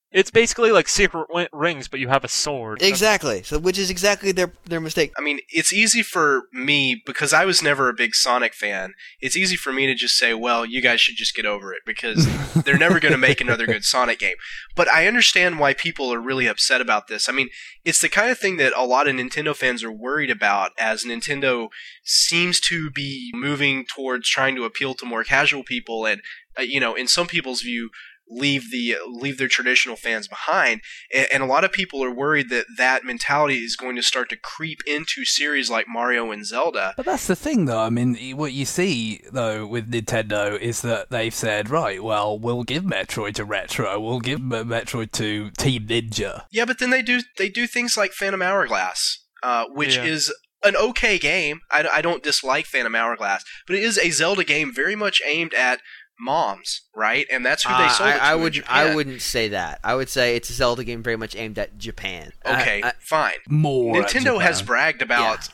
It's basically like Secret Rings, but you have a sword. Exactly. So, which is exactly their mistake. I mean, it's easy for me, because I was never a big Sonic fan, it's easy for me to just say, well, you guys should just get over it, because they're never going to make another good Sonic game. But I understand why people are really upset about this. I mean, it's the kind of thing that a lot of Nintendo fans are worried about, as Nintendo seems to be moving towards trying to appeal to more casual people, and, in some people's view, leave their traditional fans behind, and a lot of people are worried that mentality is going to start to creep into series like Mario and Zelda. But that's the thing, though. I mean, what you see though with Nintendo is that they've said, right, well, we'll give Metroid to Retro, we'll give Metroid to Team Ninja. Yeah, but then they do things like Phantom Hourglass, which is an okay game. I don't dislike Phantom Hourglass, but it is a Zelda game very much aimed at moms, right? And that's who they sold it to in Japan. I wouldn't say that. I would say it's a Zelda game very much aimed at Japan. Okay, fine. More Nintendo has bragged about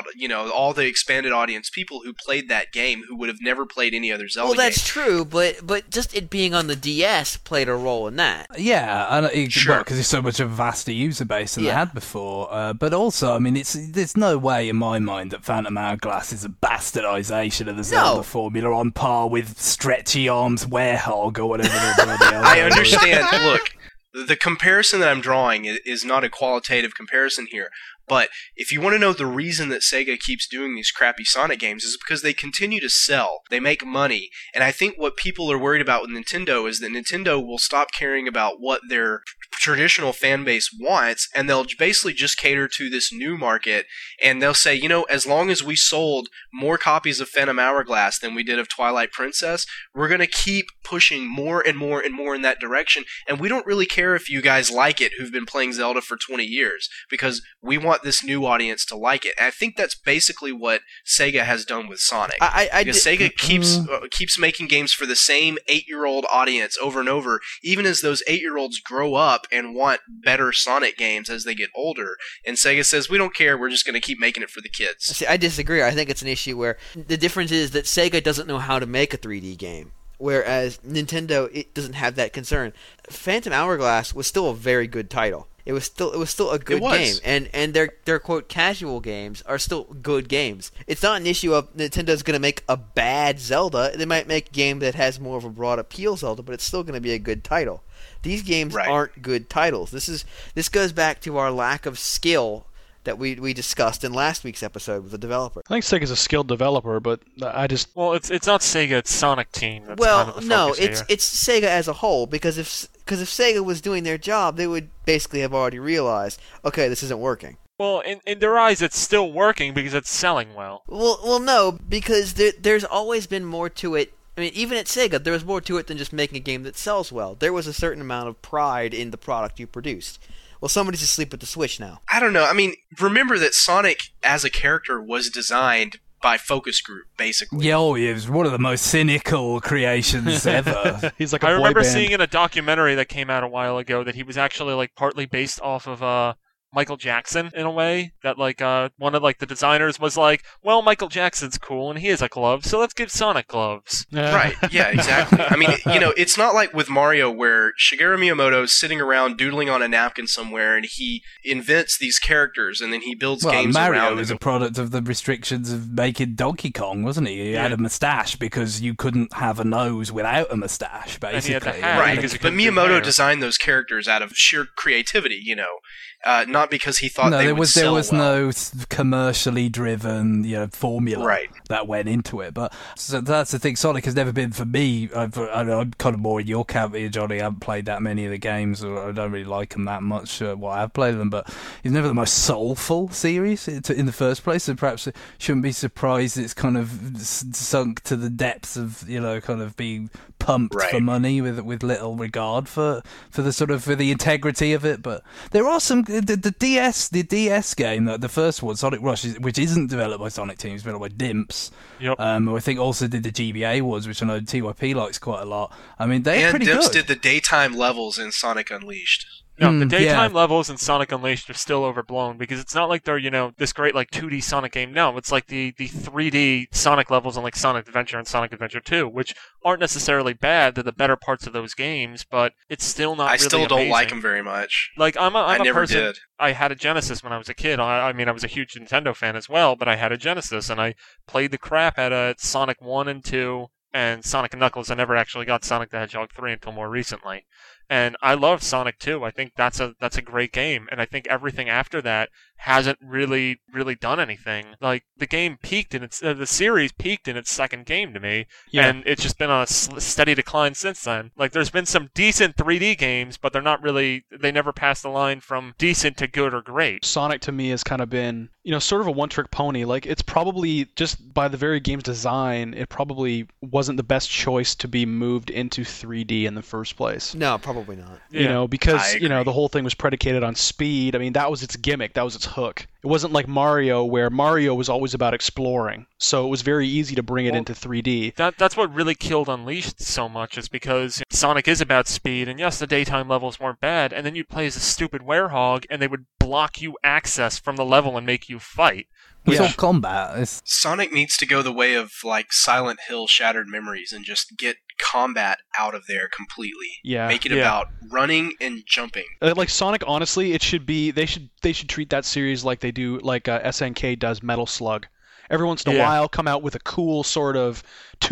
all the expanded audience people who played that game who would have never played any other Zelda game. Well, that's true, but just it being on the DS played a role in that. Yeah, sure, because it's so much of a vaster user base than they had before. But also, I mean, there's no way in my mind that Phantom Hourglass is a bastardization of the Zelda formula on par with Stretchy Arms Werehog or whatever the bloody hell. I understand. Look, the comparison that I'm drawing is not a qualitative comparison here. But if you want to know the reason that Sega keeps doing these crappy Sonic games is because they continue to sell. They make money. And I think what people are worried about with Nintendo is that Nintendo will stop caring about what their traditional fan base wants, and they'll basically just cater to this new market, and they'll say, as long as we sold more copies of Phantom Hourglass than we did of Twilight Princess, we're going to keep pushing more and more and more in that direction, and we don't really care if you guys like it who've been playing Zelda for 20 years, because we want this new audience to like it. And I think that's basically what Sega has done with Sonic. Sega keeps making games for the same 8-year-old audience over and over, even as those 8-year-olds grow up and want better Sonic games as they get older. And Sega says, we don't care, we're just going to keep making it for the kids. See, I disagree. I think it's an issue where the difference is that Sega doesn't know how to make a 3D game, whereas Nintendo, it doesn't have that concern. Phantom Hourglass was still a very good title. It was still a good game, and their quote casual games are still good games. It's not an issue of Nintendo's going to make a bad Zelda. They might make a game that has more of a broad appeal Zelda, but it's still going to be a good title. These games aren't good titles. This goes back to our lack of skill that we discussed in last week's episode with the developer. I think Sega's a skilled developer, but Well, it's not Sega, it's Sonic Team. That's it's Sega as a whole, because if Sega was doing their job, they would basically have already realized, okay, this isn't working. Well, in their eyes, it's still working because it's selling well. Well, no, because there's always been more to it. I mean, even at Sega, there was more to it than just making a game that sells well. There was a certain amount of pride in the product you produced. Well, somebody's asleep at the switch now. I don't know. I mean, remember that Sonic as a character was designed by Focus Group, basically. Yeah, it was one of the most cynical creations ever. He's like I remember seeing in a documentary that came out a while ago that he was actually partly based off of Michael Jackson in a way. That one of the designers was like, well, Michael Jackson's cool and he has a glove, so let's give Sonic gloves. Right, yeah, exactly. I mean, it's not like with Mario where Shigeru Miyamoto's sitting around doodling on a napkin somewhere and he invents these characters and then he builds games around them. Mario was a product of the restrictions of making Donkey Kong, wasn't he? He had a mustache because you couldn't have a nose without a mustache, basically. And he had the hat right, but Miyamoto designed those characters out of sheer creativity, not because he thought they would sell well. There was no commercially driven, formula that went into it. But so that's the thing. Sonic has never been for me. I'm kind of more in your camp here, Johnny. I haven't played that many of the games, or I don't really like them that much. I have played them, but it's never the most soulful series in the first place. So perhaps it shouldn't be surprised it's kind of sunk to the depths of kind of being pumped for money with little regard for the integrity of it. But there are some. The DS game, the first one, Sonic Rush, which isn't developed by Sonic Team, it's developed by Dimps. Yep. I think also did the GBA ones, which I know TYP likes quite a lot. I mean, they're pretty good. And Dimps did the daytime levels in Sonic Unleashed. No, the daytime levels in Sonic Unleashed are still overblown because it's not like they're, this great like 2D Sonic game. No, it's like the 3D Sonic levels on like Sonic Adventure and Sonic Adventure 2, which aren't necessarily bad. They're the better parts of those games, but it's still not. I really still don't amazing. like them very much. Like I'm a never person. did. I had a Genesis when I was a kid. I mean, I was a huge Nintendo fan as well, but I had a Genesis and I played the crap out of Sonic 1 and 2 and Sonic and Knuckles. I never actually got Sonic the Hedgehog 3 until more recently. And I love Sonic 2. I think that's a great game. And I think everything after that hasn't really done anything. Like the game peaked in the series peaked in its second game to me, and it's just been on a steady decline since then. Like there's been some decent 3D games, but they're not really. They never passed the line from decent to good or great. Sonic to me has kind of been, sort of a one-trick pony. Like it's probably just by the very game's design, it probably wasn't the best choice to be moved into 3D in the first place. No, probably not. Because the whole thing was predicated on speed. I mean, that was its gimmick. That was its hook. It wasn't like Mario, where Mario was always about exploring. So it was very easy to bring it into 3D. That's what really killed Unleashed so much, is because Sonic is about speed, and yes, the daytime levels weren't bad, and then you'd play as a stupid werehog, and they would block you access from the level and make you fight. It's all combat. Sonic needs to go the way of like Silent Hill Shattered Memories and just get combat out of there completely. Yeah. Make it about running and jumping. Like Sonic, honestly, it should be they should treat that series like they do, like SNK does Metal Slug. Every once in a while, come out with a cool sort of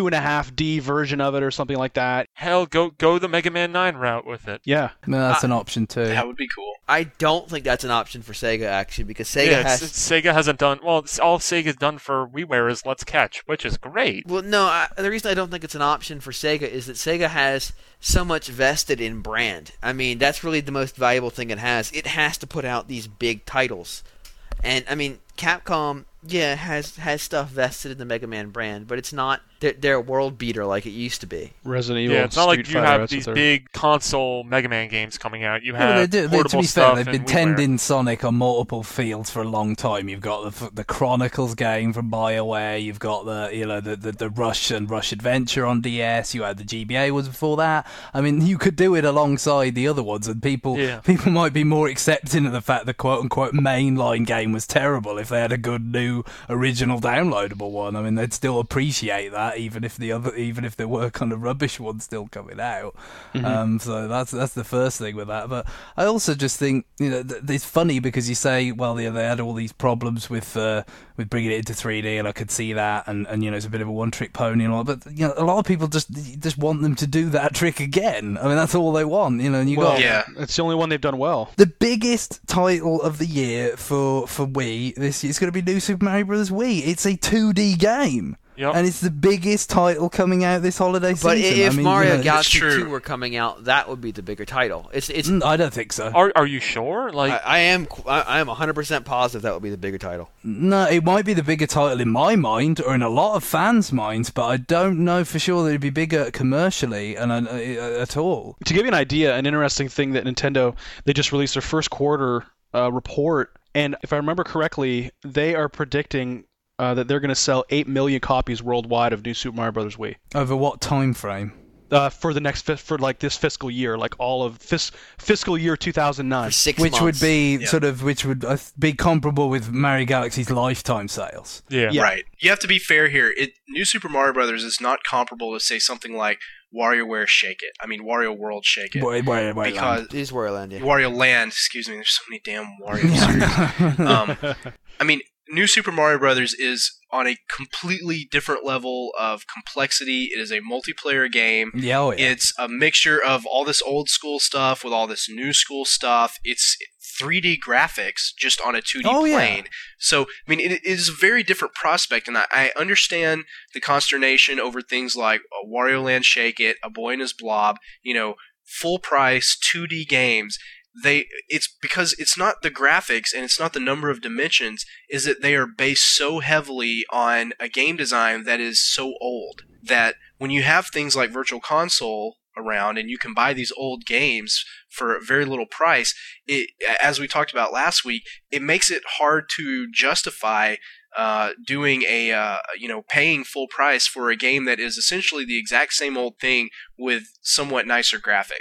2.5D version of it or something like that. Hell, go the Mega Man 9 route with it. Yeah. No, that's an option too. That would be cool. I don't think that's an option for Sega, actually, because Sega hasn't done... Well, all Sega's done for WiiWare is Let's Catch, which is great. Well, no, the reason I don't think it's an option for Sega is that Sega has so much vested in brand. I mean, that's really the most valuable thing it has. It has to put out these big titles. And, I mean, Capcom... has stuff vested in the Mega Man brand, but it's not they're a world beater like it used to be. Resident Evil. Yeah, it's not Street like you Fighter, have these big console Mega Man games coming out. You have to portable be stuff. fair, they've been tending Sonic on multiple fields for a long time. You've got the Chronicles game from BioWare. You've got the Rush and Rush Adventure on DS. You had the GBA ones before that. I mean, you could do it alongside the other ones, and people might be more accepting of the fact the quote unquote mainline game was terrible if they had a good new original downloadable one. I mean, they'd still appreciate that, even if there were kind of rubbish ones still coming out. So that's the first thing with that. But I also just think it's funny because you say, well, they had all these problems with bringing it into 3D, and I could see that, and it's a bit of a one-trick pony and all. But a lot of people just want them to do that trick again. I mean, that's all they want. And it's the only one they've done well. The biggest title of the year for Wii this year is going to be New Super Mario Bros. Wii. It's a 2D game. Yep. And it's the biggest title coming out this holiday season. But if Mario Galaxy It's true. 2 were coming out, that would be the bigger title. It's. I don't think so. Are you sure? Like I am 100% positive that would be the bigger title. No, it might be the bigger title in my mind, or in a lot of fans' minds, but I don't know for sure that it'd be bigger commercially and at all. To give you an idea, an interesting thing that Nintendo, they just released their first quarter report, and if I remember correctly, they are predicting that they're going to sell 8 million copies worldwide of New Super Mario Bros. Wii. Over what time frame? For the next for like this fiscal year, like all of fiscal year 2009. For 6 which months. Would be which would be comparable with Mario Galaxy's lifetime sales. Yeah. Right. You have to be fair here. New Super Mario Brothers is not comparable to say something like WarioWare Shake It. I mean Wario World Shake It. Because it is Wario Land. Yeah. Wario Land. Excuse me. There's so many damn Wario series. I mean, New Super Mario Brothers is on a completely different level of complexity. It is a multiplayer game. Yeah. It's a mixture of all this old school stuff with all this new school stuff. It's 3D graphics just on a 2D plane. So, I mean, it is a very different prospect, and I understand the consternation over things like Wario Land Shake It, A Boy and His Blob, full price 2D games. It's because it's not the graphics and it's not the number of dimensions, is that they are based so heavily on a game design that is so old that when you have things like Virtual Console around and you can buy these old games for a very little price, as we talked about last week, it makes it hard to justify doing paying full price for a game that is essentially the exact same old thing with somewhat nicer graphics.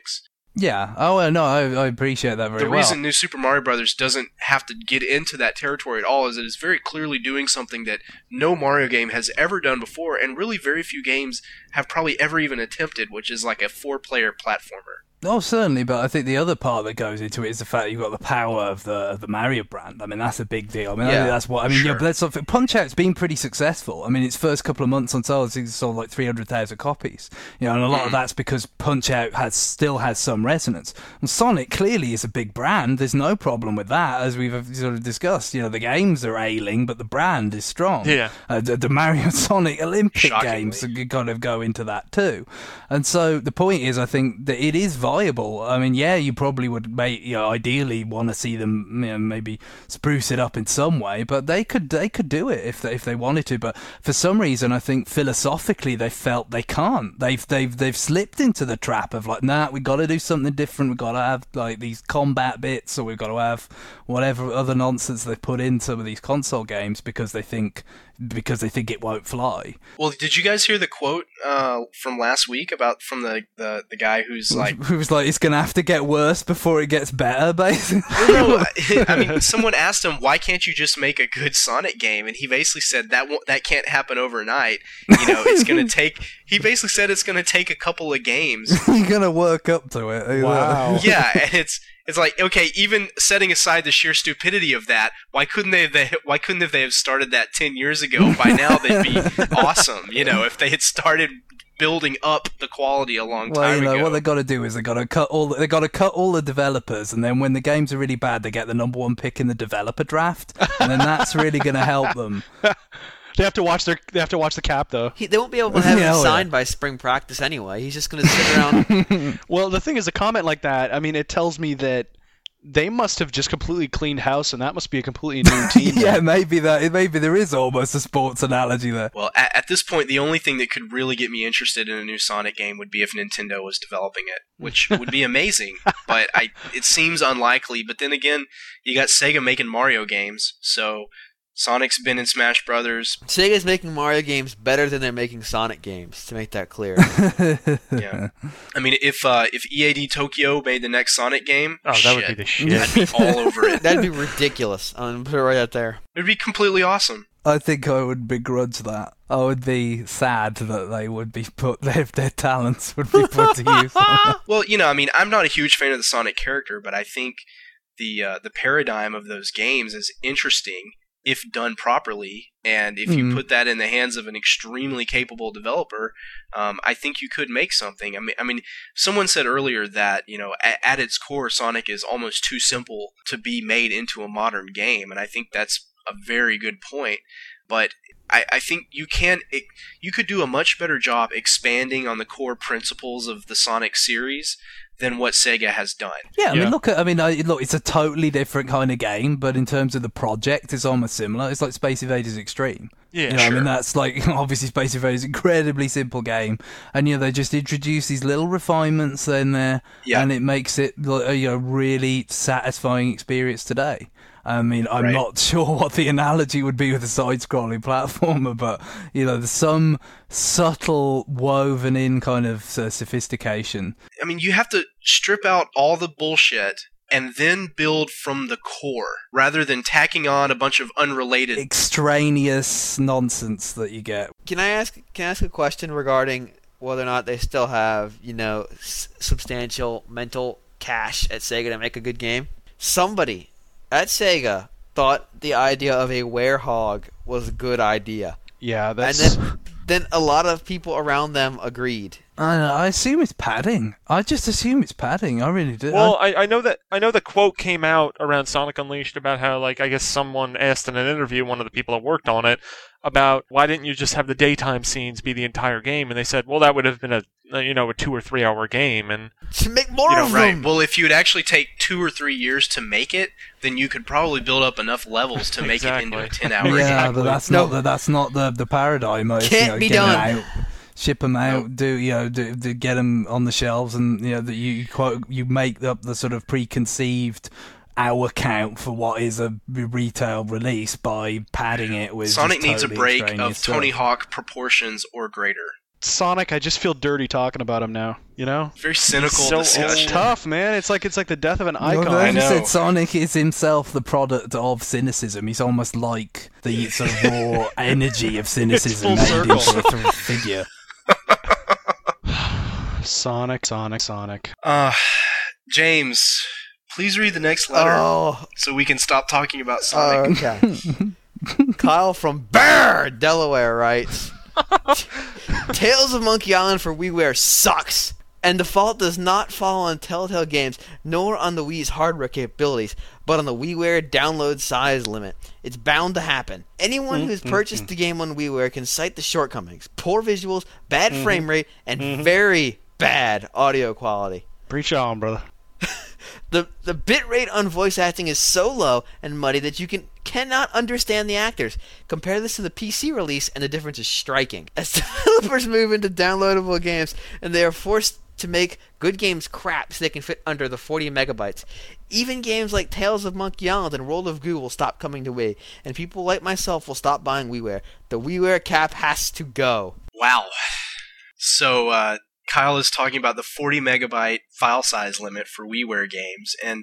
Yeah. Oh, no, I appreciate that very well. The reason New Super Mario Bros. Doesn't have to get into that territory at all is it is very clearly doing something that no Mario game has ever done before, and really very few games have probably ever even attempted, which is like a 4-player platformer. Oh, certainly, but I think the other part that goes into it is the fact that you've got the power of the Mario brand. I mean, that's a big deal. I mean, Yeah, that's what I mean. sure. Yeah, but that's Punch-Out's been pretty successful. I mean, its first couple of months on sale, it's sold like 300,000 copies. You know, and a lot of that's because Punch-Out still has some resonance. And Sonic clearly is a big brand. There's no problem with that, as we've sort of discussed. You know, the games are ailing, but the brand is strong. Yeah. The Mario and Sonic Olympic Shockingly. games kind of go into that too. And so the point is, I think that it is viable. I mean, yeah, you probably would ideally want to see them, maybe spruce it up in some way, but they could do it if they wanted to. But for some reason, I think philosophically they felt they can't. They've slipped into the trap of like, nah, we got to do something different. We've got to have like these combat bits, or we've got to have whatever other nonsense they put in some of these console games because they think it won't fly. Well, did you guys hear the quote from last week from the guy who's like... Who was like, it's going to have to get worse before it gets better, basically? Well, no, I mean, someone asked him, why can't you just make a good Sonic game? And he basically said that can't happen overnight. You know, it's going to take... He basically said it's going to take a couple of games. You're going to work up to it. Wow. Yeah, and it's like, okay, even setting aside the sheer stupidity of that, why couldn't they have started that 10 years ago? By now they'd be awesome, you know, if they had started building up the quality a long time ago. What they got to do is they got to cut all the developers, and then when the games are really bad, they get the number one pick in the developer draft, and then that's really going to help them. They have to watch the cap though. They won't be able to have him signed by spring practice anyway. He's just going to sit around. Well, the thing is, a comment like that, I mean, it tells me that they must have just completely cleaned house, and that must be a completely new team. Yeah, maybe there is almost a sports analogy there. Well, at this point, the only thing that could really get me interested in a new Sonic game would be if Nintendo was developing it, which would be amazing. But it seems unlikely. But then again, you got Sega making Mario games, so Sonic's been in Smash Brothers. Sega's making Mario games better than they're making Sonic games, to make that clear. Yeah, I mean, if EAD Tokyo made the next Sonic game, that would be the shit. I'd be all over it. That'd be ridiculous. I'm going to put it right out there. It'd be completely awesome. I think I would begrudge that. I would be sad that they would be their talents would be put to use. Well, you know, I mean, I'm not a huge fan of the Sonic character, but I think the paradigm of those games is interesting if done properly, and if you put that in the hands of an extremely capable developer, I think you could make something. I mean, someone said earlier that, you know, at its core, Sonic is almost too simple to be made into a modern game, and I think that's a very good point. But I think you could do a much better job expanding on the core principles of the Sonic series than what Sega has done. Yeah, I mean, look, it's a totally different kind of game, but in terms of the project, it's almost similar. It's like Space Invaders Extreme. Yeah, I mean, that's like, obviously Space Invaders is an incredibly simple game, and they just introduce these little refinements in there, and it makes it a really satisfying experience today. I mean, I'm not sure what the analogy would be with a side-scrolling platformer, but, there's some subtle woven-in kind of sophistication. I mean, you have to strip out all the bullshit and then build from the core, rather than tacking on a bunch of unrelated... extraneous nonsense that you get. Can I ask a question regarding whether or not they still have, substantial mental cash at Sega to make a good game? Somebody at Sega thought the idea of a werehog was a good idea. Yeah, that's... And then a lot of people around them agreed. I assume it's padding. I just assume it's padding. I really do. Well, I know the quote came out around Sonic Unleashed about how, I guess someone asked in an interview, one of the people that worked on it, about why didn't you just have the daytime scenes be the entire game? And they said, well, that would have been a 2 or 3 hour game, and to make more of them. Well, if you'd actually take 2 or 3 years to make it, then you could probably build up enough levels to make it into a 10-hour game. Yeah, but that's not the paradigm. Can't be done. Ship them out, do get them on the shelves, and that you make up the sort of preconceived hour count for what is a retail release by padding it with. Sonic needs a break of Tony Hawk proportions or greater. Sonic, I just feel dirty talking about him now. You know? Very cynical So discussion. It's tough, man. It's like the death of an icon. Well, I as you know. said, Sonic is himself the product of cynicism. He's almost like the sort of raw energy of cynicism It's made full into a sort of figure. Sonic. James, please read the next letter so we can stop talking about Sonic. Okay. Kyle from Bear, Delaware writes, Tales of Monkey Island for WiiWare sucks, and the fault does not fall on Telltale Games, nor on the Wii's hardware capabilities, but on the WiiWare download size limit. It's bound to happen. Anyone who's purchased the game on WiiWare can cite the shortcomings: poor visuals, bad frame rate, and very bad audio quality. Preach on, brother. The bitrate on voice acting is so low and muddy that you cannot understand the actors. Compare this to the PC release, and the difference is striking. As developers move into downloadable games, and they are forced to make good games crap so they can fit under the 40 megabytes. Even games like Tales of Monkey Island and World of Goo will stop coming to Wii, and people like myself will stop buying WiiWare. The WiiWare cap has to go. Wow. So, Kyle is talking about the 40 megabyte file size limit for WiiWare games, and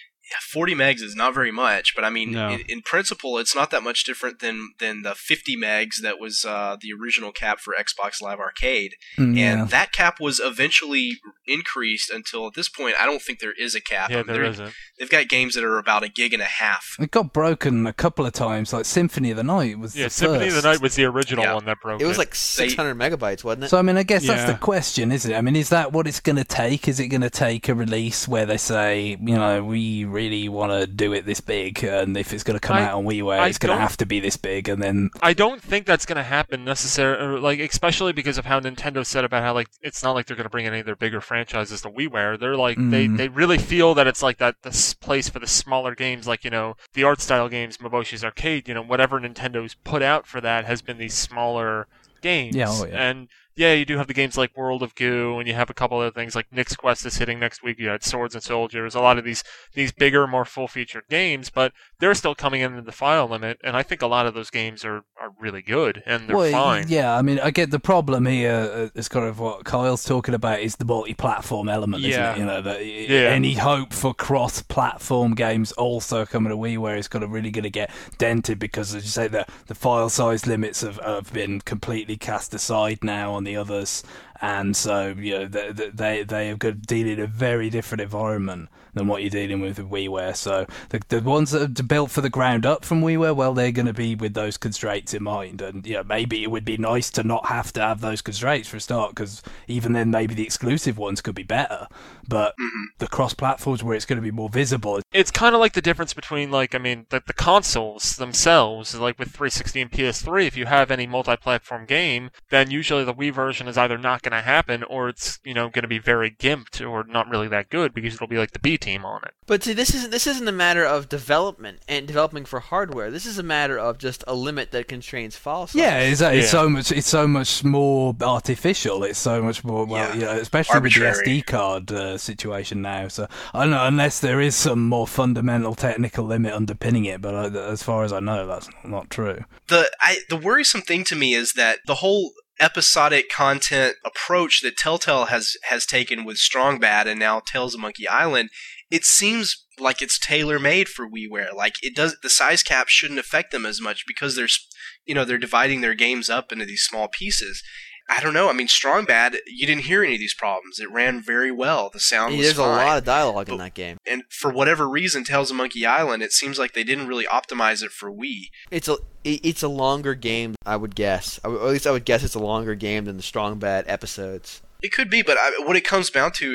40 megs is not very much, but I mean, No. in principle, it's not that much different than the 50 megs that was the original cap for Xbox Live Arcade. Yeah. And that cap was eventually increased until at this point, I don't think there is a cap. Yeah, there isn't. They've got games that are about 1.5 gigs. It got broken a couple of times, like Symphony of the Night was Yeah, the Symphony of first. the Night was the original Yeah. one that broke It was like 600 megabytes, wasn't it? So, I mean, I guess that's Yeah. the question, isn't it? I mean, is that what it's going to take? Is it going to take a release where they say, you know, we really want to do it this big, and if it's going to come out on WiiWare, it's going to have to be this big, and then... I don't think that's going to happen necessarily, like, especially because of how Nintendo said about how, like, it's not like they're going to bring any of their bigger franchises to WiiWare. They're like, they really feel that it's like this place for the smaller games, like, you know, the art style games, Moboshi's Arcade, you know, whatever Nintendo's put out for that has been these smaller games. Yeah, oh, yeah. And yeah, you do have the games like World of Goo, and you have a couple other things like Nick's Quest is hitting next week. You had Swords and Soldiers, a lot of these bigger, more full-featured games, but they're still coming into the file limit, and I think a lot of those games are really good, and they're fine. Yeah, I mean, I get the problem here, is kind of what Kyle's talking about, is the multi-platform element, isn't Yeah. it? You know, any hope for cross-platform games also coming to WiiWare is kind of really going to get dented, because, as you say, the file size limits have been completely cast aside now on the others, and so, you know, they have got to deal in a very different environment than what you're dealing with WiiWare. So the ones that are built for the ground up from WiiWare, well, they're going to be with those constraints in mind. And you know, maybe it would be nice to not have to have those constraints for a start, because even then maybe the exclusive ones could be better. But the cross-platforms where it's going to be more visible. It's kind of like the difference between, like, I mean, the consoles themselves, like with 360 and PS3, if you have any multi-platform game, then usually the Wii version is either not going to happen, or it's, you know, going to be very gimped, or not really that good, because it'll be like the B team on it. But see, this isn't a matter of development and developing for hardware. This is a matter of just a limit that constrains file size. Yeah, it's so much more artificial. It's so much more, well, you know, especially arbitrary. with the SD card situation now. So I don't know, unless there is some more fundamental technical limit underpinning it. But as far as I know, that's not true. The worrisome thing to me is that the whole episodic content approach that Telltale has taken with Strong Bad and now Tales of Monkey Island, it seems like it's tailor-made for WiiWare. Like, the size cap shouldn't affect them as much, because they're dividing their games up into these small pieces. I don't know. I mean, Strong Bad, you didn't hear any of these problems. It ran very well. The sound was There's fine. a lot of dialogue in that game. And for whatever reason, Tales of Monkey Island, it seems like they didn't really optimize it for Wii. It's a longer game, I would guess. At least I would guess it's a longer game than the Strong Bad episodes. It could be, but what it comes down to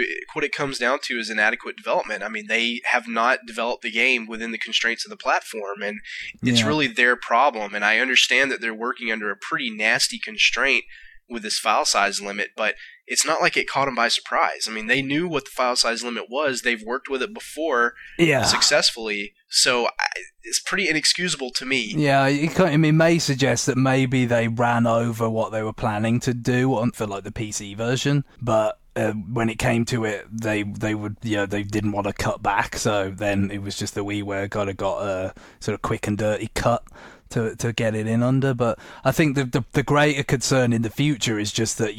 is inadequate development. I mean, they have not developed the game within the constraints of the platform, and it's really their problem. And I understand that they're working under a pretty nasty constraint with this file size limit, but it's not like it caught them by surprise. I mean, they knew what the file size limit was. They've worked with it before successfully, so it's pretty inexcusable to me. Yeah, it may suggest that maybe they ran over what they were planning to do for like the PC version, but when it came to it, they didn't want to cut back, so then it was just the WiiWare got a sort of quick and dirty cut to get it in under. But I think the greater concern in the future is just that,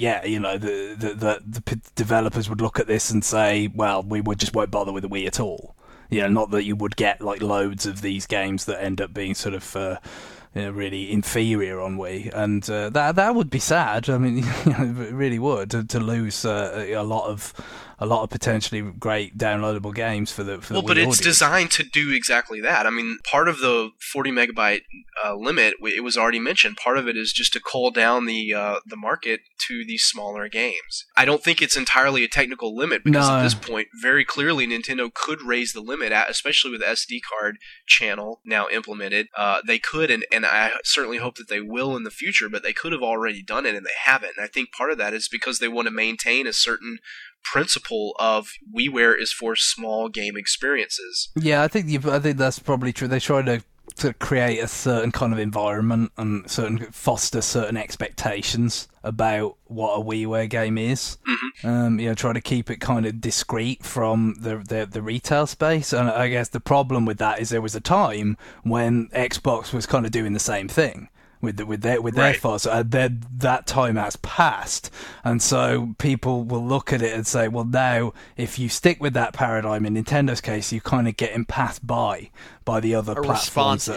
the developers would look at this and say, well, we just won't bother with the Wii at all. Not that you would get like loads of these games that end up being sort of really inferior on Wii, and that would be sad. I mean, it really would to lose a lot of potentially great downloadable games for the Wii but it's audience. designed to do exactly that. I mean, part of the 40 megabyte limit, it was already mentioned. Part of it is just to cull down the market to these smaller games. I don't think it's entirely a technical limit because at this point, very clearly, Nintendo could raise the limit, especially with the SD card channel now implemented. They could, and I certainly hope that they will in the future, but they could have already done it and they haven't. And I think part of that is because they want to maintain a certain principle of WiiWare is for small game experiences. Yeah, I think that's probably true. They try to create a certain kind of environment and foster certain expectations about what a WiiWare game is. Mm-hmm. Try to keep it kind of discreet from the retail space. And I guess the problem with that is there was a time when Xbox was kind of doing the same thing with their files. That time has passed, and so people will look at it and say, well, now if you stick with that paradigm, in Nintendo's case, you're kind of getting passed by the other platforms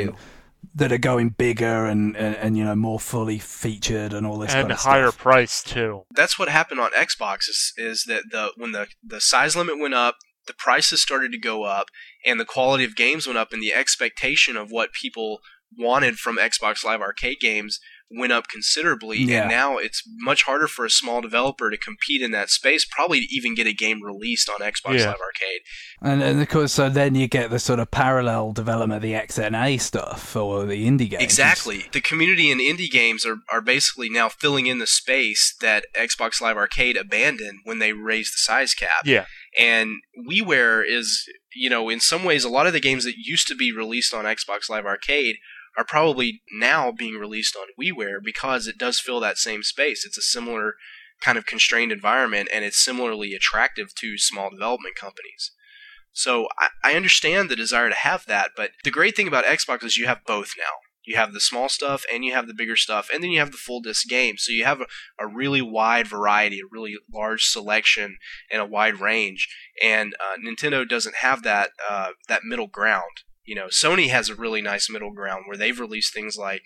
that are going bigger and more fully featured and all this kind of stuff. And higher price too. That's what happened on Xbox is that when the size limit went up, the prices started to go up, and the quality of games went up, and the expectation of what people wanted from Xbox Live Arcade games went up considerably, and now it's much harder for a small developer to compete in that space, probably to even get a game released on Xbox Live Arcade. And of course, so then you get the sort of parallel development of the XNA stuff, or the indie games. Exactly. The community in indie games are basically now filling in the space that Xbox Live Arcade abandoned when they raised the size cap. Yeah. And WiiWare is, in some ways, a lot of the games that used to be released on Xbox Live Arcade are probably now being released on WiiWare because it does fill that same space. It's a similar kind of constrained environment, and it's similarly attractive to small development companies. So I understand the desire to have that, but the great thing about Xbox is you have both now. You have the small stuff, and you have the bigger stuff, and then you have the full disc game. So you have a really wide variety, a really large selection, and a wide range. And Nintendo doesn't have that middle ground. Sony has a really nice middle ground where they've released things like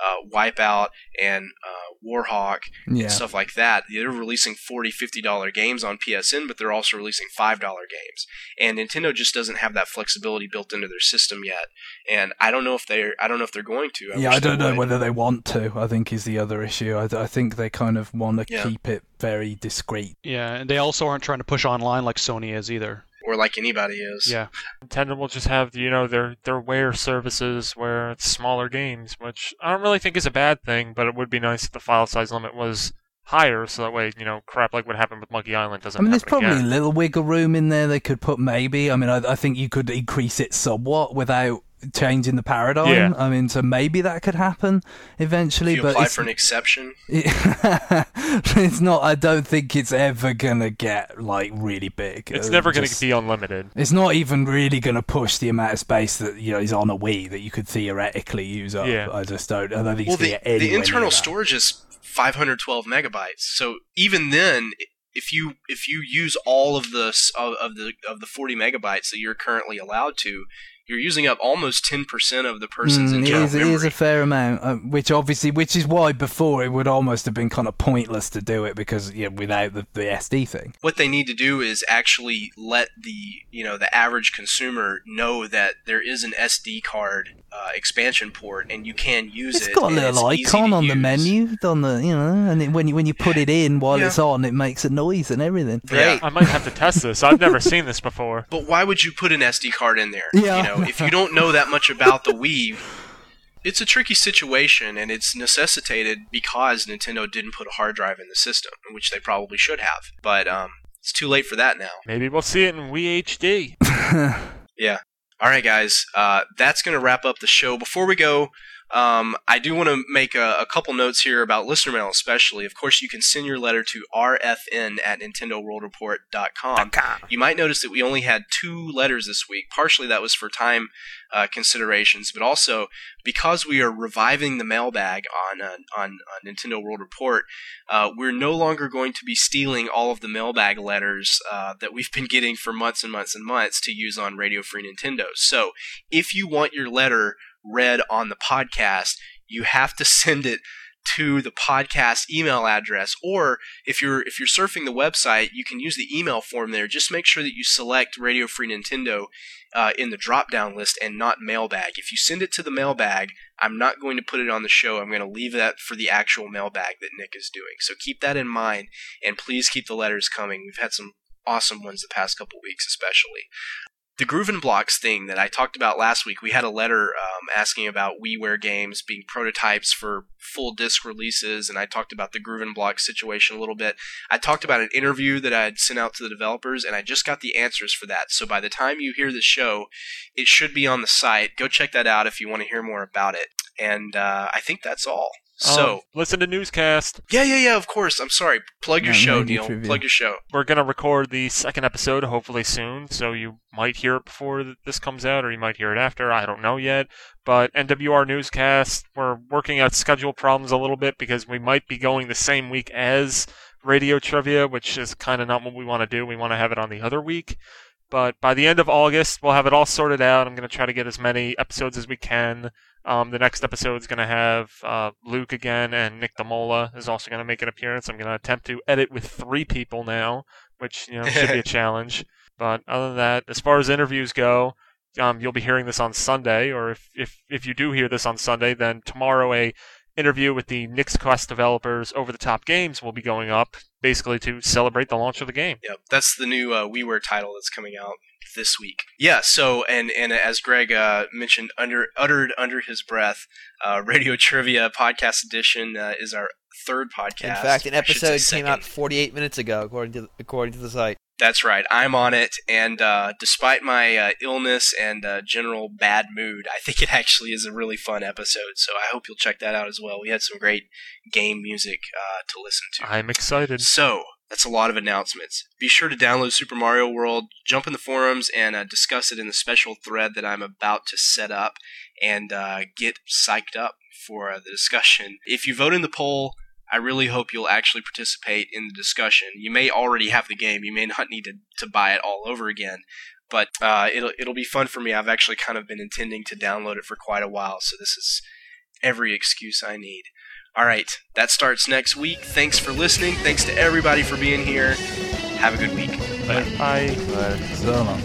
Wipeout and Warhawk and stuff like that. They're releasing $40, $50 games on PSN, but they're also releasing $5 games. And Nintendo just doesn't have that flexibility built into their system yet. And I don't know if they're going to. I don't know whether they want to, I think, is the other issue. I think they kind of want to keep it very discreet. Yeah, and they also aren't trying to push online like Sony is either. Or like anybody is. Yeah. Nintendo will just have, their Wear services where it's smaller games, which I don't really think is a bad thing, but it would be nice if the file size limit was higher, so that way, crap like what happened with Monkey Island doesn't happen there's probably again. a little wiggle room in there they could put, maybe. I think you could increase it somewhat without changing the paradigm. Yeah. So maybe that could happen eventually. If you apply for an exception. It's not. I don't think it's ever gonna get really big. It's never gonna be unlimited. It's not even really gonna push the amount of space that is on a Wii that you could theoretically use up. Yeah. I just don't. I don't think the internal storage is 512 megabytes. So even then, if you use all of the 40 megabytes that you're currently allowed to, you're using up almost 10% of the person's internal memory. It is a fair amount, which is why before it would almost have been kind of pointless to do it because without the SD thing. What they need to do is actually let the average consumer know that there is an SD card expansion port and you can use it. It's got a little icon on the menu, and when you put it in while it's on, it makes a noise and everything. Yeah. I might have to test this. I've never seen this before. But why would you put an SD card in there? Yeah. If you don't know that much about the Wii, it's a tricky situation, and it's necessitated because Nintendo didn't put a hard drive in the system, which they probably should have. But it's too late for that now. Maybe we'll see it in Wii HD. Yeah. All right, guys. That's going to wrap up the show. Before we go, I do want to make a couple notes here about listener mail especially. Of course, you can send your letter to rfn@nintendoworldreport.com. You might notice that we only had 2 letters this week. Partially that was for time considerations, but also because we are reviving the mailbag on Nintendo World Report, we're no longer going to be stealing all of the mailbag letters that we've been getting for months and months and months to use on Radio Free Nintendo. So if you want your letter read on the podcast, you have to send it to the podcast email address, or if you're surfing the website, you can use the email form there. Just make sure that you select Radio Free Nintendo in the drop-down list and not mailbag. If you send it to the mailbag, I'm not going to put it on the show. I'm going to leave that for the actual mailbag that Nick is doing. So keep that in mind, and please keep the letters coming. We've had some awesome ones the past couple weeks especially. The Groovin' Blocks thing that I talked about last week, we had a letter asking about WiiWare games being prototypes for full disc releases, and I talked about the Groovin' Blocks situation a little bit. I talked about an interview that I had sent out to the developers, and I just got the answers for that. So by the time you hear the show, it should be on the site. Go check that out if you want to hear more about it. And I think that's all. So listen to Newscast. Yeah, of course. I'm sorry. Plug your show, Neil. Plug your show. We're going to record the second episode hopefully soon, so you might hear it before this comes out, or you might hear it after. I don't know yet. But NWR Newscast, we're working out schedule problems a little bit because we might be going the same week as Radio Trivia, which is kind of not what we want to do. We want to have it on the other week. But by the end of August, we'll have it all sorted out. I'm going to try to get as many episodes as we can. The next episode is going to have Luke again, and Nick DeMola is also going to make an appearance. I'm going to attempt to edit with 3 people now, which should be a challenge. But other than that, as far as interviews go, you'll be hearing this on Sunday, or if you do hear this on Sunday, then tomorrow a interview with the Nick's Quest developers, Over the Top Games, will be going up, basically to celebrate the launch of the game. Yep, that's the new WiiWare title that's coming out this week. Yeah, so, and as Greg mentioned, uttered under his breath, Radio Trivia Podcast Edition is our 3rd podcast. In fact, an episode came out 48 minutes ago, according to the site. That's right. I'm on it, and despite my illness and general bad mood, I think it actually is a really fun episode, so I hope you'll check that out as well. We had some great game music to listen to. I'm excited. So, that's a lot of announcements. Be sure to download Super Mario World, jump in the forums, and discuss it in the special thread that I'm about to set up, and get psyched up for the discussion. If you vote in the poll, I really hope you'll actually participate in the discussion. You may already have the game. You may not need to buy it all over again. But it'll be fun for me. I've actually kind of been intending to download it for quite a while, so this is every excuse I need. All right, that starts next week. Thanks for listening. Thanks to everybody for being here. Have a good week. Bye. Bye. So long.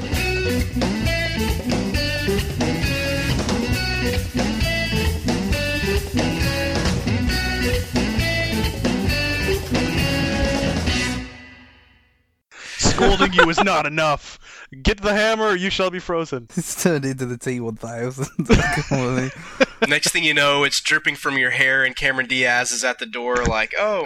Scolding you is not enough. Get the hammer, or you shall be frozen. It's turned into the T-1000. Next thing you know, it's dripping from your hair, and Cameron Diaz is at the door like, oh.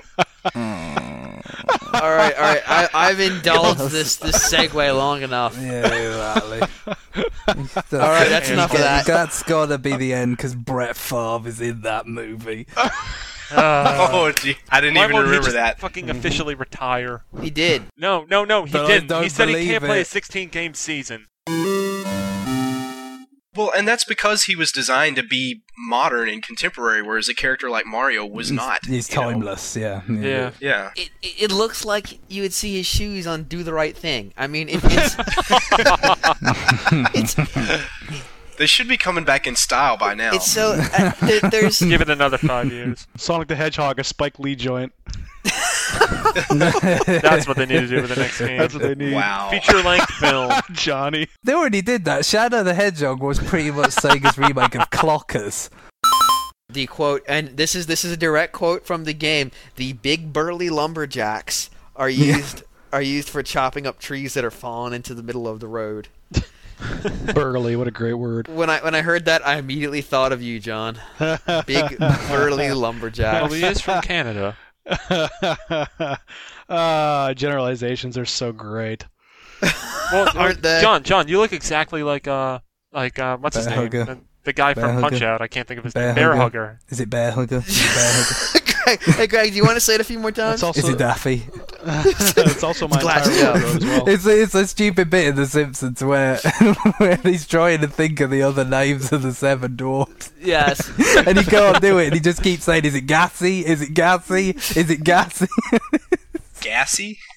All right. I've indulged this segue long enough. Yeah, exactly. All right, that's enough of that. That's got to be the end, because Brett Favre is in that movie. Oh, gee. I didn't even remember that. Fucking officially retire. He did. No, he But didn't. He said he believe can't play a it. 16-game season. Well, and that's because he was designed to be modern and contemporary, whereas a character like Mario was not. He's timeless. Yeah. Yeah. It looks like you would see his shoes on Do the Right Thing. I mean, it's They should be coming back in style by now. it's so there's Give it another 5 years. Sonic the Hedgehog, a Spike Lee joint. That's what they need to do with the next game. That's what they need. Wow. Feature-length film. Johnny. They already did that. Shadow the Hedgehog was pretty much Sega's remake of Clockers. the quote, and this is a direct quote from the game. The big burly lumberjacks are used for chopping up trees that are falling into the middle of the road. Burly, what a great word. When I heard that, I immediately thought of you, John. Big burly lumberjacks. Well, he is from Canada. Generalizations are so great. Well, Aren't they? John, you look exactly like what's his name? Hugger. The guy Bear from Hugger. Punch Out. I can't think of his Bear name. Bear Hugger. Hugger. Is it Bear Hugger? Is it Bear Hugger? Hey, Greg, do you want to say it a few more times? That's also, Is it Daffy? it's also my Glass entire Joe. wardrobe as well. It's a stupid bit in The Simpsons where where he's trying to think of the other names of the seven dwarfs. Yes. And he can't do it, and he just keeps saying, is it Gassy? Is it Gassy? Is it Gassy? Gassy?